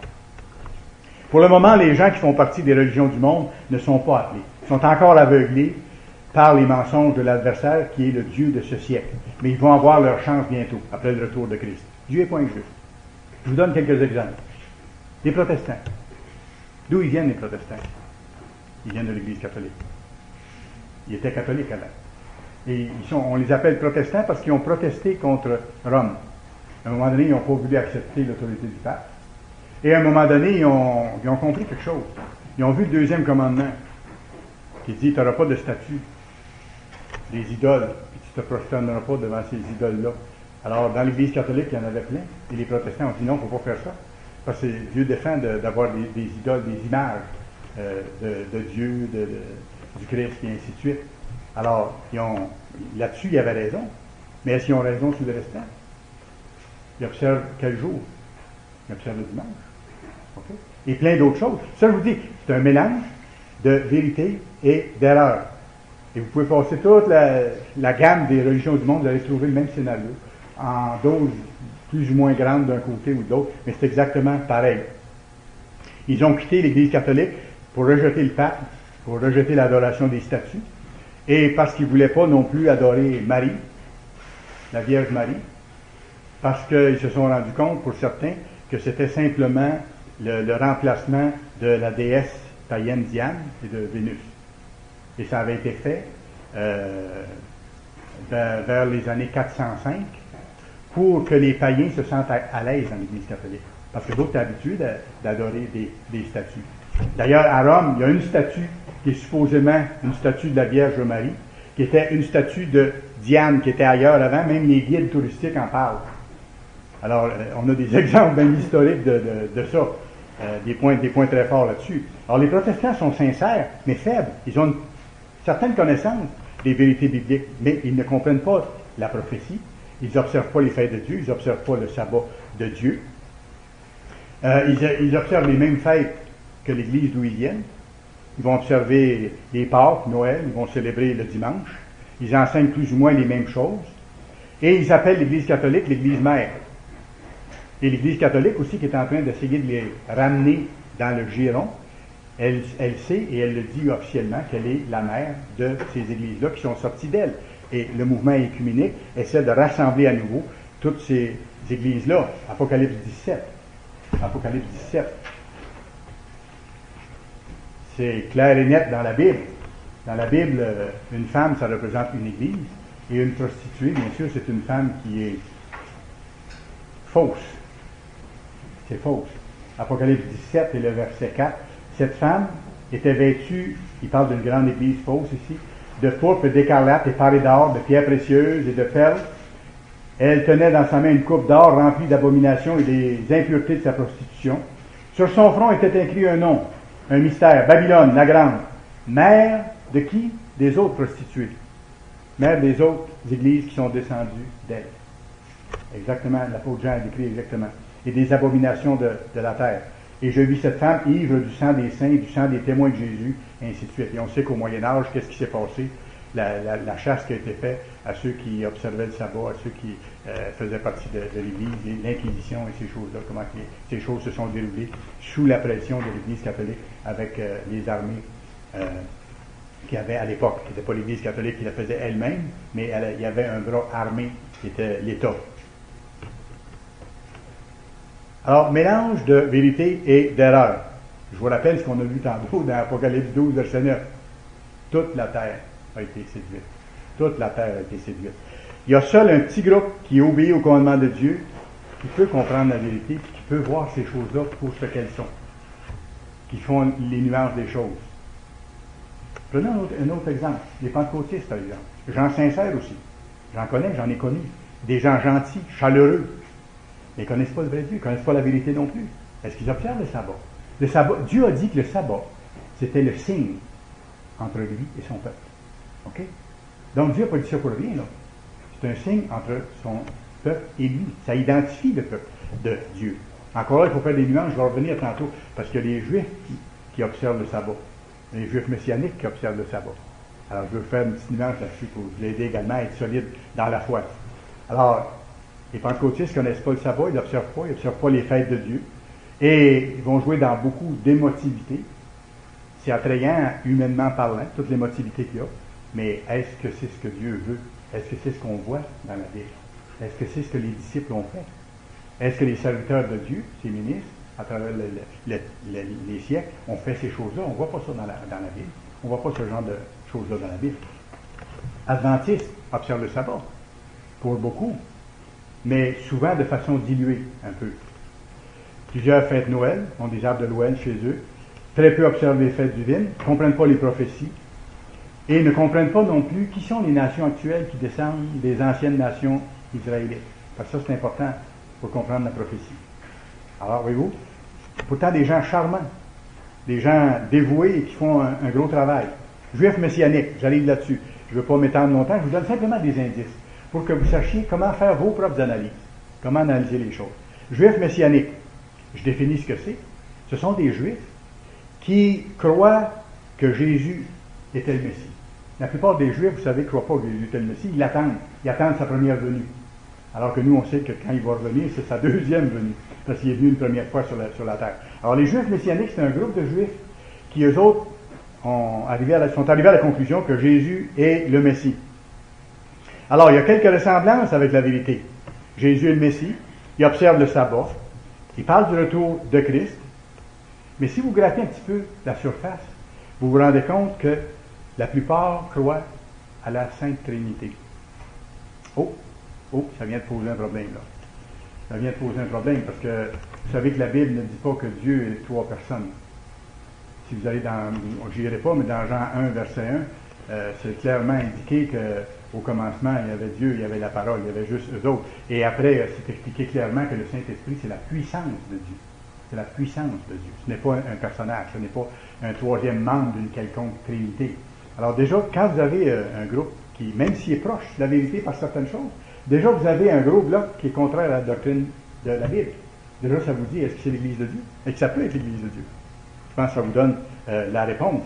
S1: Pour le moment, les gens qui font partie des religions du monde ne sont pas appelés. Ils sont encore aveuglés par les mensonges de l'adversaire qui est le Dieu de ce siècle. Mais ils vont avoir leur chance bientôt, après le retour de Christ. Dieu n'est pas injuste. Je vous donne quelques exemples. Les protestants. D'où ils viennent, les protestants? Ils viennent de l'Église catholique. Ils étaient catholiques avant. Et ils sont, on les appelle protestants parce qu'ils ont protesté contre Rome. À un moment donné, ils n'ont pas voulu accepter l'autorité du pape. Et à un moment donné, ils ont, ils ont compris quelque chose. Ils ont vu le deuxième commandement qui dit, tu n'auras pas de statue des idoles, puis tu ne te prosterneras pas devant ces idoles-là. Alors, dans l'Église catholique, il y en avait plein, et les protestants ont dit non, il ne faut pas faire ça. Parce que Dieu défend de, d'avoir des, des idoles, des images euh, de, de Dieu, de, de, du Christ, et ainsi de suite. Alors, ils ont, là-dessus, ils avaient raison. Mais est-ce qu'ils ont raison sur le restant? Ils observent quel jour? Ils observent le dimanche. Okay? Et plein d'autres choses. Ça, je vous dis, c'est un mélange de vérité et d'erreur. Et vous pouvez passer toute la, la gamme des religions du monde, vous allez trouver le même scénario, en doses plus ou moins grandes d'un côté ou de l'autre, mais c'est exactement pareil. Ils ont quitté l'Église catholique pour rejeter le pape, pour rejeter l'adoration des statues, et parce qu'ils ne voulaient pas non plus adorer Marie, la Vierge Marie, parce qu'ils se sont rendus compte, pour certains, que c'était simplement le, le remplacement de la déesse païenne Diane et de Vénus. Et ça avait été fait euh, vers, vers les années quatre cent cinq pour que les païens se sentent à, à l'aise dans l'Église catholique. Parce que d'autres sont habitués d'adorer des, des statues. D'ailleurs, à Rome, il y a une statue qui est supposément une statue de la Vierge Marie, qui était une statue de Diane qui était ailleurs avant, même les guides touristiques en parlent. Alors, on a des exemples même historiques de, de, de ça, euh, des, points, des points très forts là-dessus. Alors, les protestants sont sincères, mais faibles. Ils ont une certaine connaissance, des vérités bibliques, mais ils ne comprennent pas la prophétie, ils n'observent pas les fêtes de Dieu, ils n'observent pas le sabbat de Dieu. Euh, ils, ils observent les mêmes fêtes que l'Église d'où ils viennent. Ils vont observer les Pâques, Noël, ils vont célébrer le dimanche. Ils enseignent plus ou moins les mêmes choses. Et ils appellent l'Église catholique l'Église mère. Et l'Église catholique aussi qui est en train d'essayer de les ramener dans le giron, elle, elle sait et elle le dit officiellement qu'elle est la mère de ces églises-là qui sont sorties d'elle. Et le mouvement écuménique essaie de rassembler à nouveau toutes ces églises-là. Apocalypse dix-sept. Apocalypse dix-sept. C'est clair et net dans la Bible. Dans la Bible, une femme, ça représente une église. Et une prostituée, bien sûr, c'est une femme qui est fausse. C'est fausse. Apocalypse dix-sept et le verset quatre. Cette femme était vêtue, il parle d'une grande église fausse ici, de pourpre, d'écarlate et parée d'or, de pierres précieuses et de perles. Elle tenait dans sa main une coupe d'or remplie d'abominations et des impuretés de sa prostitution. Sur son front était écrit un nom, un mystère, Babylone, la grande, mère de qui? Des autres prostituées. Mère des autres églises qui sont descendues d'elle. Exactement, l'apôtre Jean a décrit exactement. Et des abominations de, de la terre. Et je vis cette femme ivre du sang des saints, du sang des témoins de Jésus, et ainsi de suite. Et on sait qu'au Moyen-Âge, qu'est-ce qui s'est passé? La, la, la chasse qui a été faite à ceux qui observaient le sabbat, à ceux qui euh, faisaient partie de, de l'Église, l'Inquisition et ces choses-là, comment les, ces choses se sont déroulées sous la pression de l'Église catholique avec euh, les armées euh, qu'il y avait à l'époque. Ce n'était pas l'Église catholique qui la faisait elle-même, mais elle, il y avait un bras armé qui était l'État. Alors, mélange de vérité et d'erreur. Je vous rappelle ce qu'on a vu tantôt dans Apocalypse douze, verset neuf. Toute la terre a été séduite. Toute la terre a été séduite. Il y a seul un petit groupe qui obéit au commandement de Dieu, qui peut comprendre la vérité, qui peut voir ces choses-là pour ce qu'elles sont, qui font les nuances des choses. Prenons un autre, un autre exemple, les pentecôtistes par exemple. Gens sincères aussi. J'en connais, j'en ai connu. Des gens gentils, chaleureux, mais ils ne connaissent pas le vrai Dieu, ils ne connaissent pas la vérité non plus. Est-ce qu'ils observent le sabbat? Le sabbat, Dieu a dit que le sabbat, c'était le signe entre lui et son peuple. OK? Donc Dieu n'a pas dit ça pour rien, là. C'est un signe entre son peuple et lui. Ça identifie le peuple de Dieu. Encore là, il faut faire des nuances, je vais revenir tantôt, parce qu'il y a les Juifs qui, qui observent le sabbat. Les Juifs messianiques qui observent le sabbat. Alors, je veux faire une petite nuance là-dessus pour vous aider également à être solide dans la foi. Alors, les pentecôtistes ne connaissent pas le sabbat, ils n'observent pas, ils n'observent pas les fêtes de Dieu. Et ils vont jouer dans beaucoup d'émotivité. C'est attrayant humainement parlant, toute l'émotivité qu'il y a. Mais est-ce que c'est ce que Dieu veut? Est-ce que c'est ce qu'on voit dans la Bible? Est-ce que c'est ce que les disciples ont fait? Est-ce que les serviteurs de Dieu, ces ministres, à travers le, le, le, les siècles, ont fait ces choses-là? On ne voit pas ça dans la, dans la Bible. On ne voit pas ce genre de choses-là dans la Bible. Adventistes observent le sabbat, pour beaucoup, mais souvent de façon diluée un peu. Plusieurs fêtes Noël, ont des arbres de Noël chez eux. Très peu observent les fêtes divines, ne comprennent pas les prophéties, et ne comprennent pas non plus qui sont les nations actuelles qui descendent des anciennes nations israélites. Parce que ça, c'est important pour comprendre la prophétie. Alors, voyez-vous, pourtant des gens charmants, des gens dévoués et qui font un, un gros travail. Juifs messianiques, j'arrive là-dessus. Je ne veux pas m'étendre longtemps, je vous donne simplement des indices pour que vous sachiez comment faire vos propres analyses, comment analyser les choses. Juifs messianiques, je définis ce que c'est. Ce sont des Juifs qui croient que Jésus était le Messie. La plupart des Juifs, vous savez, ne croient pas que Jésus était le Messie, ils l'attendent. Ils attendent sa première venue. Alors que nous, on sait que quand il va revenir, c'est sa deuxième venue, parce qu'il est venu une première fois sur la, sur la terre. Alors les Juifs messianiques, c'est un groupe de Juifs qui, eux autres, ont arrivé à la, sont arrivés à la conclusion que Jésus est le Messie. Alors, il y a quelques ressemblances avec la vérité. Jésus est le Messie, il observe le sabbat, il parle du retour de Christ, mais si vous grattez un petit peu la surface, vous vous rendez compte que la plupart croient à la Sainte Trinité. Oh, oh, ça vient de poser un problème, là. Ça vient de poser un problème, parce que vous savez que la Bible ne dit pas que Dieu est trois personnes. Si vous allez dans, je n'irai pas, mais dans Jean un, verset un, euh, c'est clairement indiqué qu'au commencement, il y avait Dieu, il y avait la parole, il y avait juste eux autres. Et après, c'est expliqué clairement que le Saint-Esprit, c'est la puissance de Dieu. C'est la puissance de Dieu. Ce n'est pas un, un personnage, ce n'est pas un troisième membre d'une quelconque Trinité. Alors déjà, quand vous avez euh, un groupe qui, même s'il est proche de la vérité par certaines choses, déjà vous avez un gros bloc qui est contraire à la doctrine de la Bible. Déjà, ça vous dit, est-ce que c'est l'Église de Dieu? Et que ça peut être l'Église de Dieu. Je pense que ça vous donne euh, la réponse.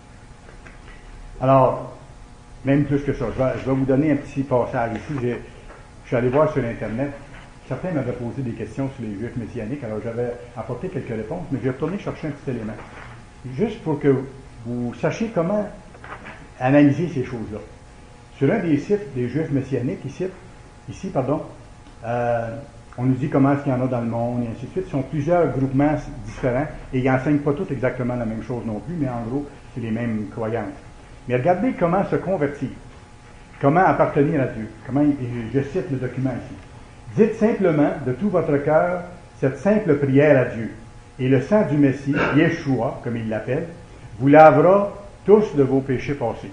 S1: Alors, même plus que ça, je vais, je vais vous donner un petit passage ici. J'ai, je suis allé voir sur Internet. Certains m'avaient posé des questions sur les Juifs messianiques, alors j'avais apporté quelques réponses, mais j'ai retourné chercher un petit élément. Juste pour que vous sachiez comment analyser ces choses-là. Sur un des sites des Juifs messianiques, ici, ici pardon, euh, on nous dit comment est-ce qu'il y en a dans le monde, et ainsi de suite. Ce sont plusieurs groupements différents, et ils n'enseignent pas tous exactement la même chose non plus, mais en gros, c'est les mêmes croyances. Mais regardez comment se convertir, comment appartenir à Dieu. Comment, je cite le document ici. Dites simplement de tout votre cœur cette simple prière à Dieu, et le sang du Messie, Yeshua, comme il l'appelle, vous lavera tous de vos péchés passés.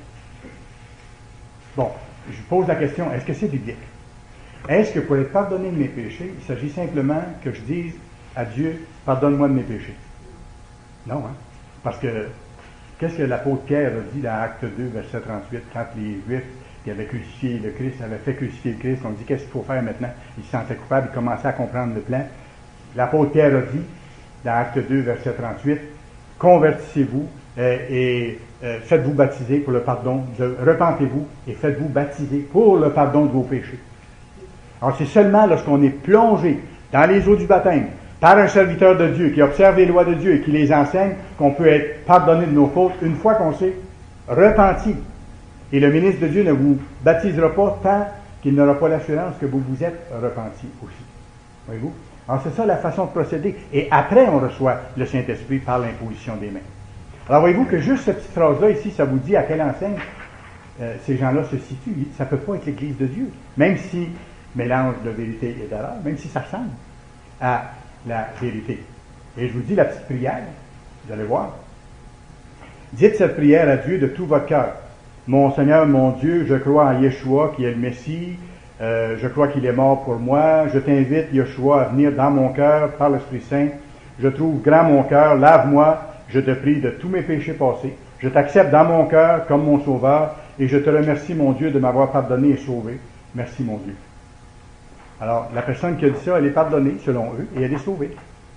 S1: Bon, je pose la question, est-ce que c'est biblique? Est-ce que pour être pardonné de mes péchés, il s'agit simplement que je dise à Dieu, pardonne-moi de mes péchés? Non, hein? Parce que, qu'est-ce que l'apôtre Pierre a dit dans Acte deux, verset trente-huit, quand les Juifs qui avaient crucifié le Christ, avaient fait crucifier le Christ, on dit, qu'est-ce qu'il faut faire maintenant? Ils se sentaient coupables, ils commençaient à comprendre le plan. L'apôtre Pierre a dit, dans Acte deux, verset trente-huit, convertissez-vous euh, et euh, faites-vous baptiser pour le pardon, de, repentez-vous et faites-vous baptiser pour le pardon de vos péchés. Alors c'est seulement lorsqu'on est plongé dans les eaux du baptême par un serviteur de Dieu qui observe les lois de Dieu et qui les enseigne qu'on peut être pardonné de nos fautes une fois qu'on s'est repenti. Et le ministre de Dieu ne vous baptisera pas tant qu'il n'aura pas l'assurance que vous vous êtes repenti aussi. Voyez-vous? Alors c'est ça la façon de procéder. Et après on reçoit le Saint-Esprit par l'imposition des mains. Alors voyez-vous que juste cette petite phrase-là ici, ça vous dit à quelle enseigne euh, ces gens-là se situent. Ça ne peut pas être l'Église de Dieu. Même si mélange de vérité et d'erreur, même si ça ressemble à la vérité. Et je vous dis la petite prière, vous allez voir. Dites cette prière à Dieu de tout votre cœur. Mon Seigneur, mon Dieu, je crois en Yeshua qui est le Messie, euh, je crois qu'il est mort pour moi, je t'invite, Yeshua, à venir dans mon cœur par l'Esprit Saint. Je trouve grand mon cœur, lave-moi, je te prie de tous mes péchés passés. Je t'accepte dans mon cœur comme mon sauveur et je te remercie, mon Dieu, de m'avoir pardonné et sauvé. Merci, mon Dieu. Alors, la personne qui a dit ça, elle est pardonnée, selon eux, et elle est sauvée.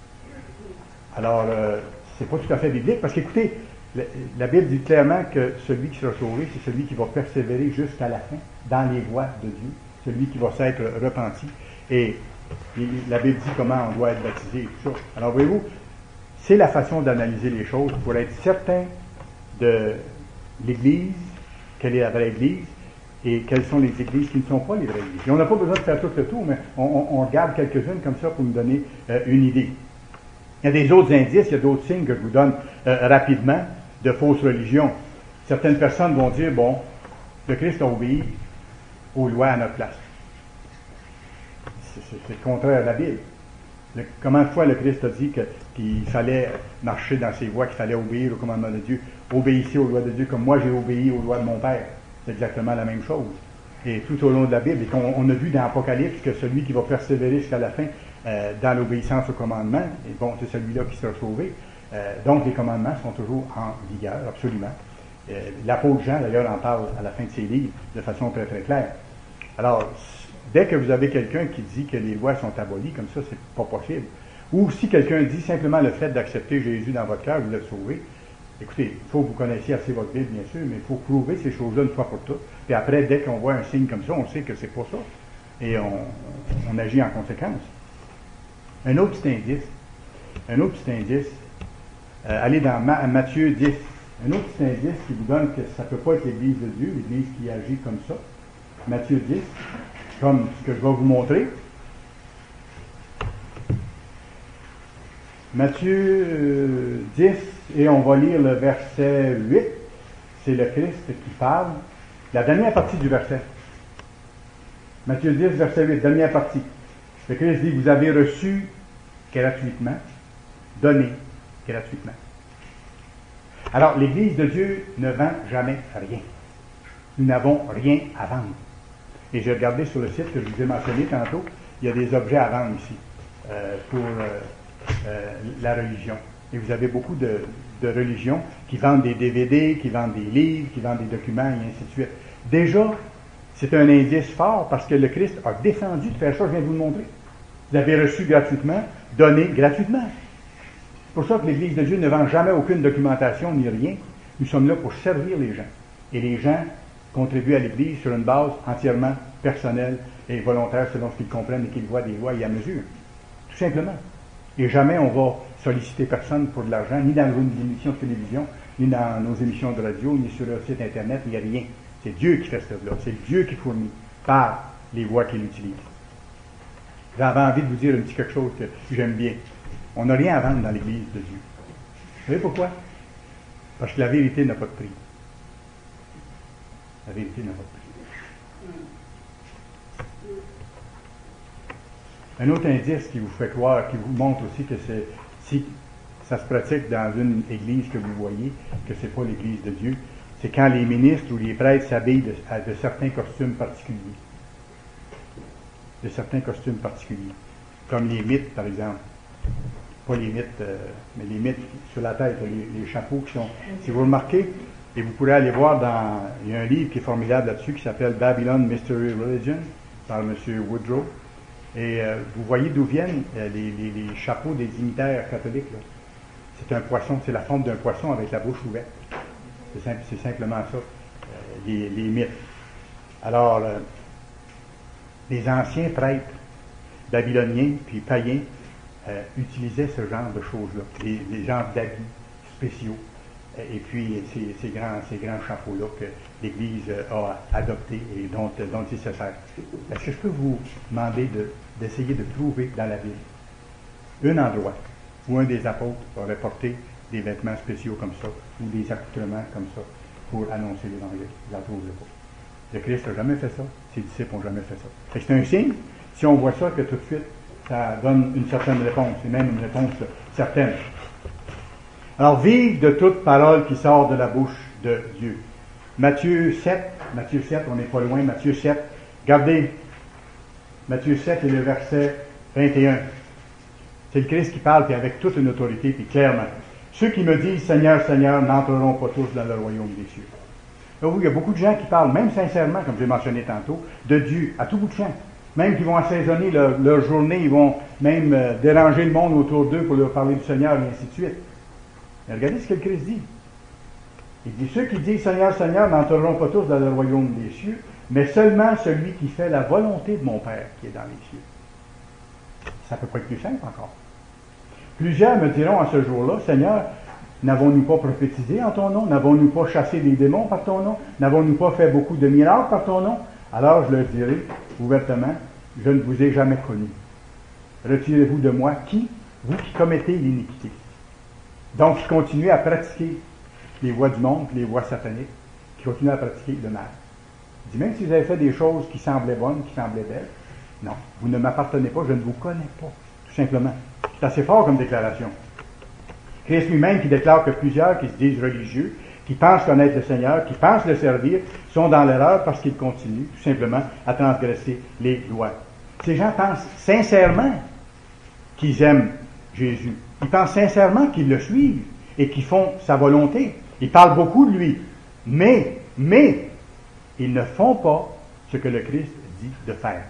S1: Alors, euh, c'est pas tout à fait biblique, parce qu'écoutez, la, la Bible dit clairement que celui qui sera sauvé, c'est celui qui va persévérer jusqu'à la fin, dans les voies de Dieu, celui qui va s'être repenti. Et, et la Bible dit comment on doit être baptisé et tout ça. Alors, voyez-vous, c'est la façon d'analyser les choses pour être certain de l'Église, quelle est la vraie Église, et quelles sont les églises qui ne sont pas les vraies églises. Et on n'a pas besoin de faire tout le tour, mais on, on, on regarde quelques-unes comme ça pour nous donner euh, une idée. Il y a des autres indices, il y a d'autres signes que je vous donne euh, rapidement de fausses religions. Certaines personnes vont dire, bon, le Christ a obéi aux lois à notre place. C'est, c'est, c'est le contraire de la Bible. Le, combien de fois le Christ a dit que, qu'il fallait marcher dans ses voies, qu'il fallait obéir au commandement de Dieu, obéissez aux lois de Dieu comme moi j'ai obéi aux lois de mon Père. C'est exactement la même chose. Et tout au long de la Bible, et qu'on on a vu dans l'Apocalypse que celui qui va persévérer jusqu'à la fin euh, dans l'obéissance au commandement, et bon, c'est celui-là qui sera sauvé. Euh, donc les commandements sont toujours en vigueur, absolument. Euh, l'apôtre Jean, d'ailleurs, en parle à la fin de ses livres de façon très très claire. Alors, dès que vous avez quelqu'un qui dit que les lois sont abolies, comme ça, c'est pas possible. Ou si quelqu'un dit simplement le fait d'accepter Jésus dans votre cœur, vous l'êtes sauvé. Écoutez, il faut que vous connaissiez assez votre Bible, bien sûr, mais il faut prouver ces choses-là une fois pour toutes. Puis après, dès qu'on voit un signe comme ça, on sait que c'est pas ça. Et on, on agit en conséquence. Un autre petit indice, un autre petit indice, euh, allez dans Ma- Matthieu dix. Un autre petit indice qui vous donne que ça ne peut pas être l'Église de Dieu, l'Église qui agit comme ça. Matthieu dix, comme ce que je vais vous montrer. Matthieu dix, et on va lire le verset huit. C'est le Christ qui parle. La dernière partie du verset. Matthieu dix, verset huit, dernière partie. Le Christ dit, vous avez reçu gratuitement, donné gratuitement. Alors, l'Église de Dieu ne vend jamais rien. Nous n'avons rien à vendre. Et j'ai regardé sur le site que je vous ai mentionné tantôt, il y a des objets à vendre ici euh, pour euh, euh, la religion. Et vous avez beaucoup de, de religion qui vendent des D V D, qui vendent des livres, qui vendent des documents, et ainsi de suite. Déjà, c'est un indice fort parce que le Christ a défendu de faire ça, je viens de vous le montrer. Vous avez reçu gratuitement, donné gratuitement. C'est pour ça que l'Église de Dieu ne vend jamais aucune documentation ni rien. Nous sommes là pour servir les gens. Et les gens contribuent à l'Église sur une base entièrement personnelle et volontaire selon ce qu'ils comprennent et qu'ils voient des lois et à mesure. Tout simplement. Et jamais on va solliciter personne pour de l'argent, ni dans nos émissions de télévision, ni dans nos émissions de radio, ni sur le site Internet, il n'y a rien. C'est Dieu qui fait cela. C'est Dieu qui fournit par les voies qu'il utilise. J'avais envie de vous dire un petit quelque chose que j'aime bien. On n'a rien à vendre dans l'Église de Dieu. Vous savez pourquoi? Parce que la vérité n'a pas de prix. La vérité n'a pas de prix. Un autre indice qui vous fait croire, qui vous montre aussi que c'est, si ça se pratique dans une église que vous voyez, que ce n'est pas l'église de Dieu, c'est quand les ministres ou les prêtres s'habillent de, de certains costumes particuliers. De certains costumes particuliers. Comme les mythes, par exemple. Pas les mythes, euh, mais les mythes sur la tête, les, les chapeaux qui sont... Si vous remarquez, et vous pourrez aller voir dans... Il y a un livre qui est formidable là-dessus qui s'appelle Babylon Mystery Religion par M. Woodrow. Et euh, vous voyez d'où viennent euh, les, les, les chapeaux des dignitaires catholiques. Là. C'est un poisson, c'est la forme d'un poisson avec la bouche ouverte. C'est, simple, c'est simplement ça, euh, les, les mythes. Alors, euh, les anciens prêtres babyloniens puis païens euh, utilisaient ce genre de choses-là, les, les genres d'habits spéciaux, euh, et puis ces, ces, grands, ces grands chapeaux-là que l'Église euh, a adoptés et dont, dont il se sert. Est-ce que je peux vous demander de, d'essayer de trouver dans la Bible un endroit où un des apôtres aurait porté des vêtements spéciaux comme ça, ou des accoutrements comme ça, pour annoncer l'Évangile? Vous n'en trouverez pas. Le Christ n'a jamais fait ça, ses disciples n'ont jamais fait ça. Fait que c'est un signe, si on voit ça, que tout de suite, ça donne une certaine réponse, et même une réponse certaine. Alors, vive de toute parole qui sort de la bouche de Dieu. Matthieu sept, Matthieu sept, on n'est pas loin, Matthieu sept, regardez, Matthieu sept et le verset vingt et un. C'est le Christ qui parle, puis avec toute une autorité, puis clairement. Ceux qui me disent Seigneur, Seigneur, n'entreront pas tous dans le royaume des cieux. Là, oui, il y a beaucoup de gens qui parlent, même sincèrement, comme j'ai mentionné tantôt, de Dieu, à tout bout de champ. Même qui vont assaisonner leur, leur journée, ils vont même euh, déranger le monde autour d'eux pour leur parler du Seigneur, et ainsi de suite. Mais regardez ce que le Christ dit. Il dit, ceux qui disent Seigneur, Seigneur, n'entreront pas tous dans le royaume des cieux, mais seulement celui qui fait la volonté de mon Père qui est dans les cieux. Ça ne peut pas être plus simple encore. Plusieurs me diront à ce jour-là, Seigneur, n'avons-nous pas prophétisé en ton nom? N'avons-nous pas chassé des démons par ton nom? N'avons-nous pas fait beaucoup de miracles par ton nom? Alors je leur dirai ouvertement, je ne vous ai jamais connu. Retirez-vous de moi, qui? Vous qui commettez l'iniquité. Donc, qui continuez à pratiquer les voies du monde, les voies sataniques, qui continuent à pratiquer le mal. Il dit, même si vous avez fait des choses qui semblaient bonnes, qui semblaient belles, non, vous ne m'appartenez pas, je ne vous connais pas, tout simplement. C'est assez fort comme déclaration. Christ lui-même qui déclare que plusieurs qui se disent religieux, qui pensent connaître le Seigneur, qui pensent le servir, sont dans l'erreur parce qu'ils continuent, tout simplement, à transgresser les lois. Ces gens pensent sincèrement qu'ils aiment Jésus. Ils pensent sincèrement qu'ils le suivent et qu'ils font sa volonté. Ils parlent beaucoup de lui. Mais, mais, ils ne font pas ce que le Christ dit de faire.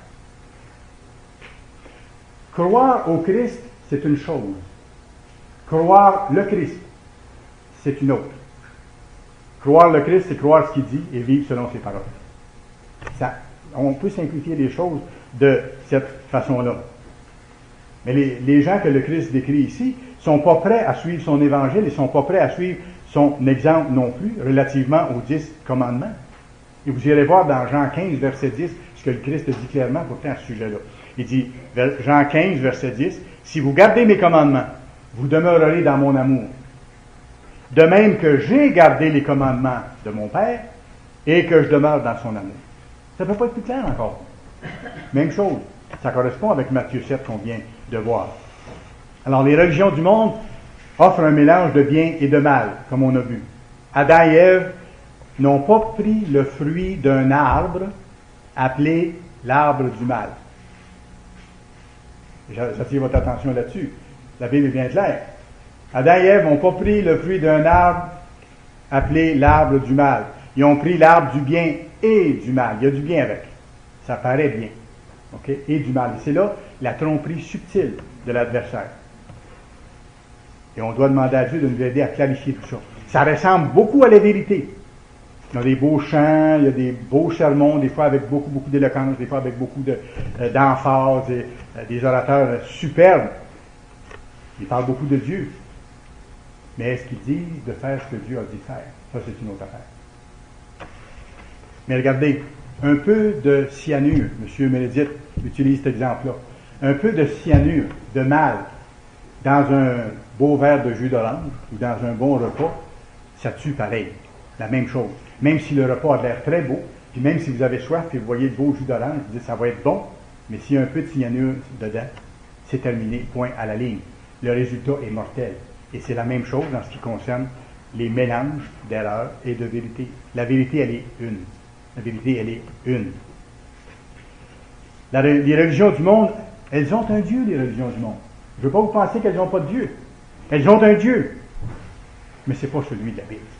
S1: Croire au Christ, c'est une chose. Croire le Christ, c'est une autre. Croire le Christ, c'est croire ce qu'il dit et vivre selon ses paroles. Ça, on peut simplifier les choses de cette façon-là. Mais les, les gens que le Christ décrit ici ne sont pas prêts à suivre son évangile et ne sont pas prêts à suivre son exemple non plus relativement aux dix commandements. Et vous irez voir dans Jean quinze, verset dix, ce que le Christ dit clairement pourtant à ce sujet-là. Il dit, Jean quinze, verset dix, « Si vous gardez mes commandements, vous demeurerez dans mon amour. De même que j'ai gardé les commandements de mon Père et que je demeure dans son amour. » Ça ne peut pas être plus clair encore. Même chose. Ça correspond avec Matthieu sept qu'on vient de voir. Alors, les religions du monde offrent un mélange de bien et de mal, comme on a vu. Adam et Ève n'ont pas pris le fruit d'un arbre appelé l'arbre du mal. J'attire votre attention là-dessus. La Bible est bien claire. Adam et Ève n'ont pas pris le fruit d'un arbre appelé l'arbre du mal. Ils ont pris l'arbre du bien et du mal. Il y a du bien avec. Ça paraît bien. OK? Et du mal. Et c'est là la tromperie subtile de l'adversaire. Et on doit demander à Dieu de nous aider à clarifier tout ça. Ça ressemble beaucoup à la vérité. Il y a des beaux chants, il y a des beaux sermons, des fois avec beaucoup, beaucoup d'éloquence, des fois avec beaucoup de, euh, d'emphase, et, euh, des orateurs euh, superbes. Ils parlent beaucoup de Dieu. Mais est-ce qu'ils disent de faire ce que Dieu a dit de faire? Ça, c'est une autre affaire. Mais regardez, un peu de cyanure, M. Meredith utilise cet exemple-là, un peu de cyanure, de mal, dans un beau verre de jus d'orange, ou dans un bon repas, ça tue pareil. La même chose. Même si le repas a l'air très beau, puis même si vous avez soif et vous voyez le beau jus d'orange, vous dites ça va être bon, mais s'il y a un peu de cyanure dedans, c'est terminé, point à la ligne. Le résultat est mortel. Et c'est la même chose dans ce qui concerne les mélanges d'erreurs et de vérité. La vérité, elle est une. La vérité, elle est une. La, les religions du monde, elles ont un Dieu, les religions du monde. Je ne veux pas vous penser qu'elles n'ont pas de Dieu. Elles ont un Dieu. Mais ce n'est pas celui de la Bible.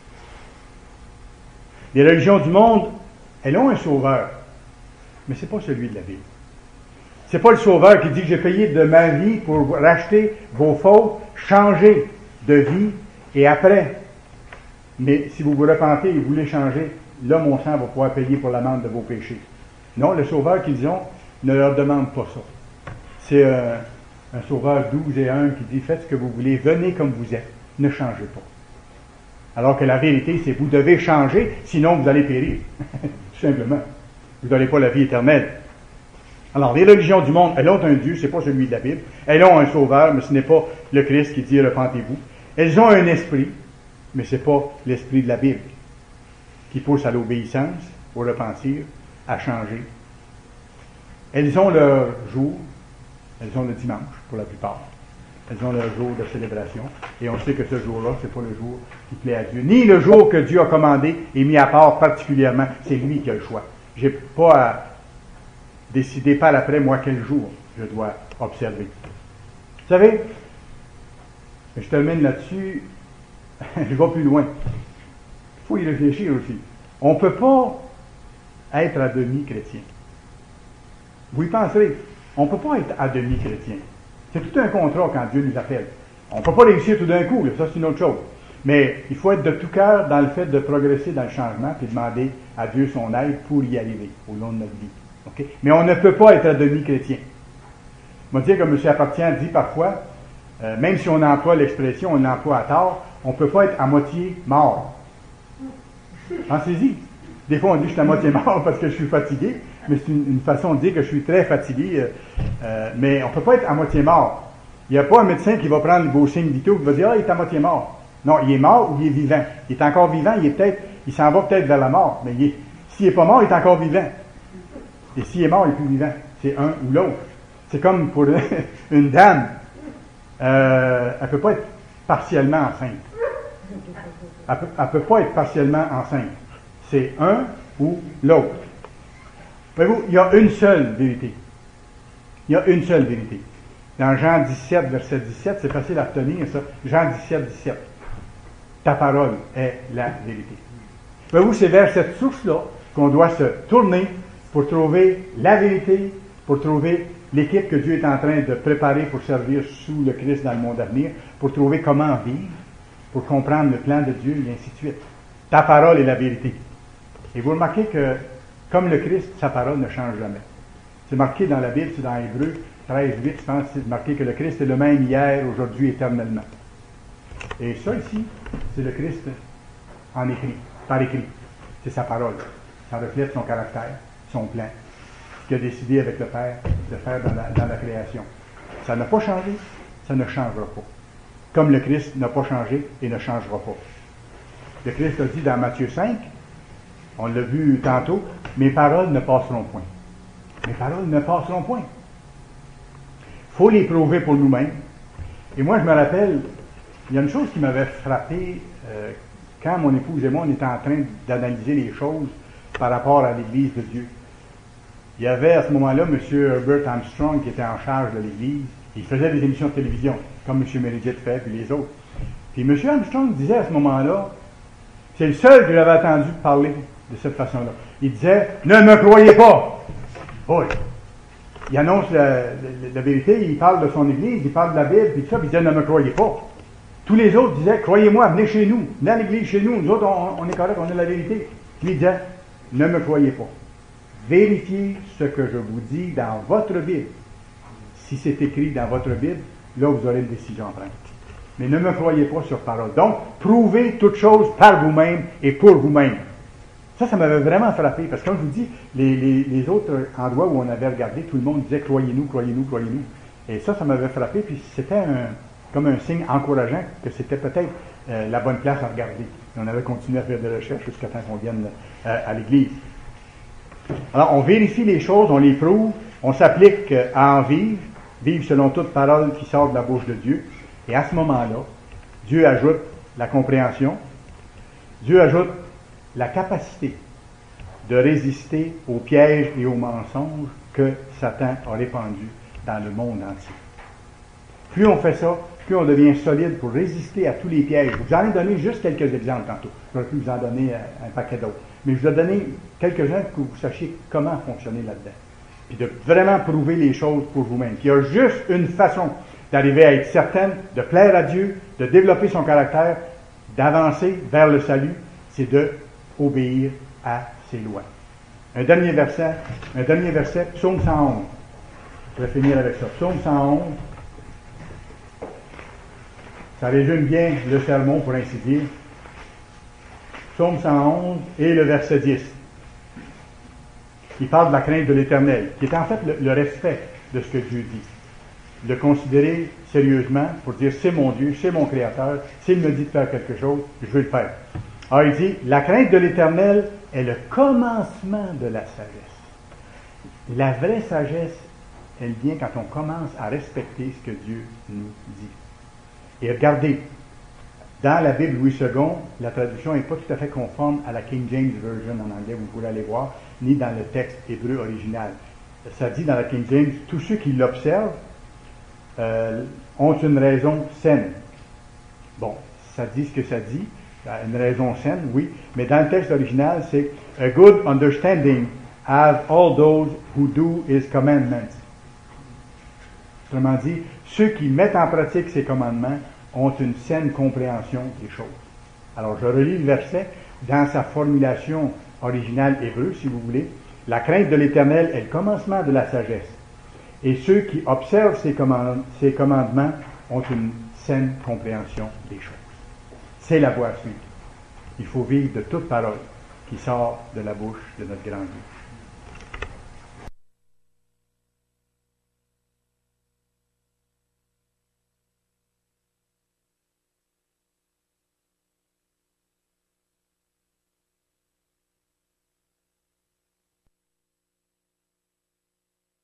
S1: Les religions du monde, elles ont un sauveur. Mais ce n'est pas celui de la Bible. Ce n'est pas le sauveur qui dit que j'ai payé de ma vie pour racheter vos fautes, changer de vie, et après, mais si vous vous repentez et vous voulez changer, là, mon sang va pouvoir payer pour l'amende de vos péchés. Non, le sauveur qu'ils ont ne leur demande pas ça. C'est euh, un sauveur douze et un qui dit, faites ce que vous voulez, venez comme vous êtes, ne changez pas. Alors que la vérité, c'est vous devez changer, sinon vous allez périr. Tout simplement. Vous n'aurez pas la vie éternelle. Alors, les religions du monde, elles ont un Dieu, c'est pas celui de la Bible. Elles ont un sauveur, mais ce n'est pas le Christ qui dit repentez-vous. Elles ont un esprit, mais ce n'est pas l'esprit de la Bible qui pousse à l'obéissance, au repentir, à changer. Elles ont leur jour, elles ont le dimanche pour la plupart. Elles ont leur jour de célébration. Et on sait que ce jour-là, c'est pas le jour qui plaît à Dieu. Ni le jour que Dieu a commandé et mis à part particulièrement. C'est lui qui a le choix. J'ai pas à décider par après, moi, quel jour je dois observer. Vous savez, je termine là-dessus, je vais plus loin. Il faut y réfléchir aussi. On ne peut pas être à demi chrétien. Vous y penserez. On ne peut pas être à demi chrétien. C'est tout un contrat quand Dieu nous appelle. On ne peut pas réussir tout d'un coup, là, ça c'est une autre chose. Mais il faut être de tout cœur dans le fait de progresser dans le changement et demander à Dieu son aide pour y arriver au long de notre vie. Okay? Mais on ne peut pas être à demi chrétien. Je vais dire comme M. Appartient dit parfois, euh, même si on emploie l'expression, on l'emploie à tort, on ne peut pas être à moitié mort. Pensez-y. Des fois on dit que je suis à moitié mort parce que je suis fatigué, mais c'est une, une façon de dire que je suis très fatigué. Euh, euh, mais on ne peut pas être à moitié mort. Il n'y a pas un médecin qui va prendre le beau signe vitaux et va dire « Ah, il est à moitié mort ». Non, il est mort ou il est vivant. Il est encore vivant, il est peut-être, il s'en va peut-être vers la mort, mais il est, s'il n'est pas mort, il est encore vivant. Et s'il est mort, il n'est plus vivant. C'est un ou l'autre. C'est comme pour une dame. Euh, elle ne peut pas être partiellement enceinte. Elle ne peut, peut pas être partiellement enceinte. C'est un ou l'autre. Voyez-vous, il y a une seule vérité. Il y a une seule vérité. Dans Jean dix-sept, verset dix-sept, c'est facile à retenir ça. Jean dix-sept, dix-sept. Ta parole est la vérité. Voyez-vous, c'est vers cette source-là qu'on doit se tourner pour trouver la vérité, pour trouver l'équipe que Dieu est en train de préparer pour servir sous le Christ dans le monde à venir, pour trouver comment vivre, pour comprendre le plan de Dieu, et ainsi de suite. Ta parole est la vérité. Et vous remarquez que, comme le Christ, sa parole ne change jamais. C'est marqué dans la Bible, c'est dans Hébreux treize, huit, je pense, c'est marqué que le Christ est le même hier, aujourd'hui, éternellement. Et ça ici, c'est le Christ en écrit, par écrit. C'est sa parole. Ça reflète son caractère, son plan, ce qu'il a décidé avec le Père de faire dans la, dans la création. Ça n'a pas changé, ça ne changera pas. Comme le Christ n'a pas changé et ne changera pas. Le Christ a dit dans Matthieu cinq, on l'a vu tantôt, mes paroles ne passeront point. Mes paroles ne passeront point. Il faut les prouver pour nous-mêmes. Et moi, je me rappelle, il y a une chose qui m'avait frappé euh, quand mon épouse et moi, on était en train d'analyser les choses par rapport à l'Église de Dieu. Il y avait à ce moment-là M. Herbert Armstrong qui était en charge de l'Église, Il faisait des émissions de télévision, comme M. Meredith fait, puis les autres. Puis M. Armstrong disait à ce moment-là, c'est le seul que j'avais entendu parler de cette façon-là. Il disait, ne me croyez pas! Oui. Il annonce la, la, la vérité, il parle de son Église, il parle de la Bible, puis tout ça, puis il disait, ne me croyez pas. Tous les autres disaient, croyez-moi, venez chez nous, venez à l'Église chez nous, nous autres, on, on est correct, on a la vérité. Puis il disait, ne me croyez pas. Vérifiez ce que je vous dis dans votre Bible. Si c'est écrit dans votre Bible, là, vous aurez une décision à prendre. Mais ne me croyez pas sur parole. Donc, prouvez toutes choses par vous-même et pour vous-même. Ça, ça m'avait vraiment frappé, parce que comme je vous dis, les, les, les autres endroits où on avait regardé, tout le monde disait « croyez-nous, croyez-nous, croyez-nous ». Et ça, ça m'avait frappé, puis c'était un, comme un signe encourageant que c'était peut-être euh, la bonne place à regarder. Et on avait continué à faire des recherches jusqu'à temps qu'on vienne euh, à l'Église. Alors, on vérifie les choses, on les prouve, on s'applique à en vivre, vivre selon toute parole qui sort de la bouche de Dieu. Et à ce moment-là, Dieu ajoute la compréhension, Dieu ajoute la capacité de résister aux pièges et aux mensonges que Satan a répandus dans le monde entier. Plus on fait ça, plus on devient solide pour résister à tous les pièges. Je vous en ai donné juste quelques exemples tantôt. J'aurais pu vous en donner un paquet d'autres. Mais je vous ai donné quelques-uns pour que vous sachiez comment fonctionner là-dedans. Puis de vraiment prouver les choses pour vous-même. Puis il y a juste une façon d'arriver à être certaine, de plaire à Dieu, de développer son caractère, d'avancer vers le salut, c'est de obéir à ses lois. Un dernier verset, un dernier verset, Psaume cent onze. Je vais finir avec ça. Psaume cent onze. Ça résume bien le sermon, pour ainsi dire. Psaume cent onze et le verset dix. Il parle de la crainte de l'Éternel, qui est en fait le, le respect de ce que Dieu dit. Le considérer sérieusement pour dire c'est mon Dieu, c'est mon Créateur, s'il me dit de faire quelque chose, je vais le faire. Alors il dit, la crainte de l'Éternel est le commencement de la sagesse. La vraie sagesse, elle vient quand on commence à respecter ce que Dieu nous dit. Et regardez, dans la Bible Louis second, la traduction n'est pas tout à fait conforme à la King James Version en anglais, vous pourrez aller voir, ni dans le texte hébreu original. Ça dit dans la King James, tous ceux qui l'observent euh, ont une raison saine. Bon, ça dit ce que ça dit, une raison saine, oui, mais dans le texte original, c'est « A good understanding have all those who do his commandments ». Autrement dit, ceux qui mettent en pratique ses commandements ont une saine compréhension des choses. Alors, je relis le verset dans sa formulation originale hébreu, si vous voulez. La crainte de l'Éternel est le commencement de la sagesse. Et ceux qui observent ses, command- ses commandements ont une saine compréhension des choses. C'est la voie à suivre. Il faut vivre de toute parole qui sort de la bouche de notre grand Dieu.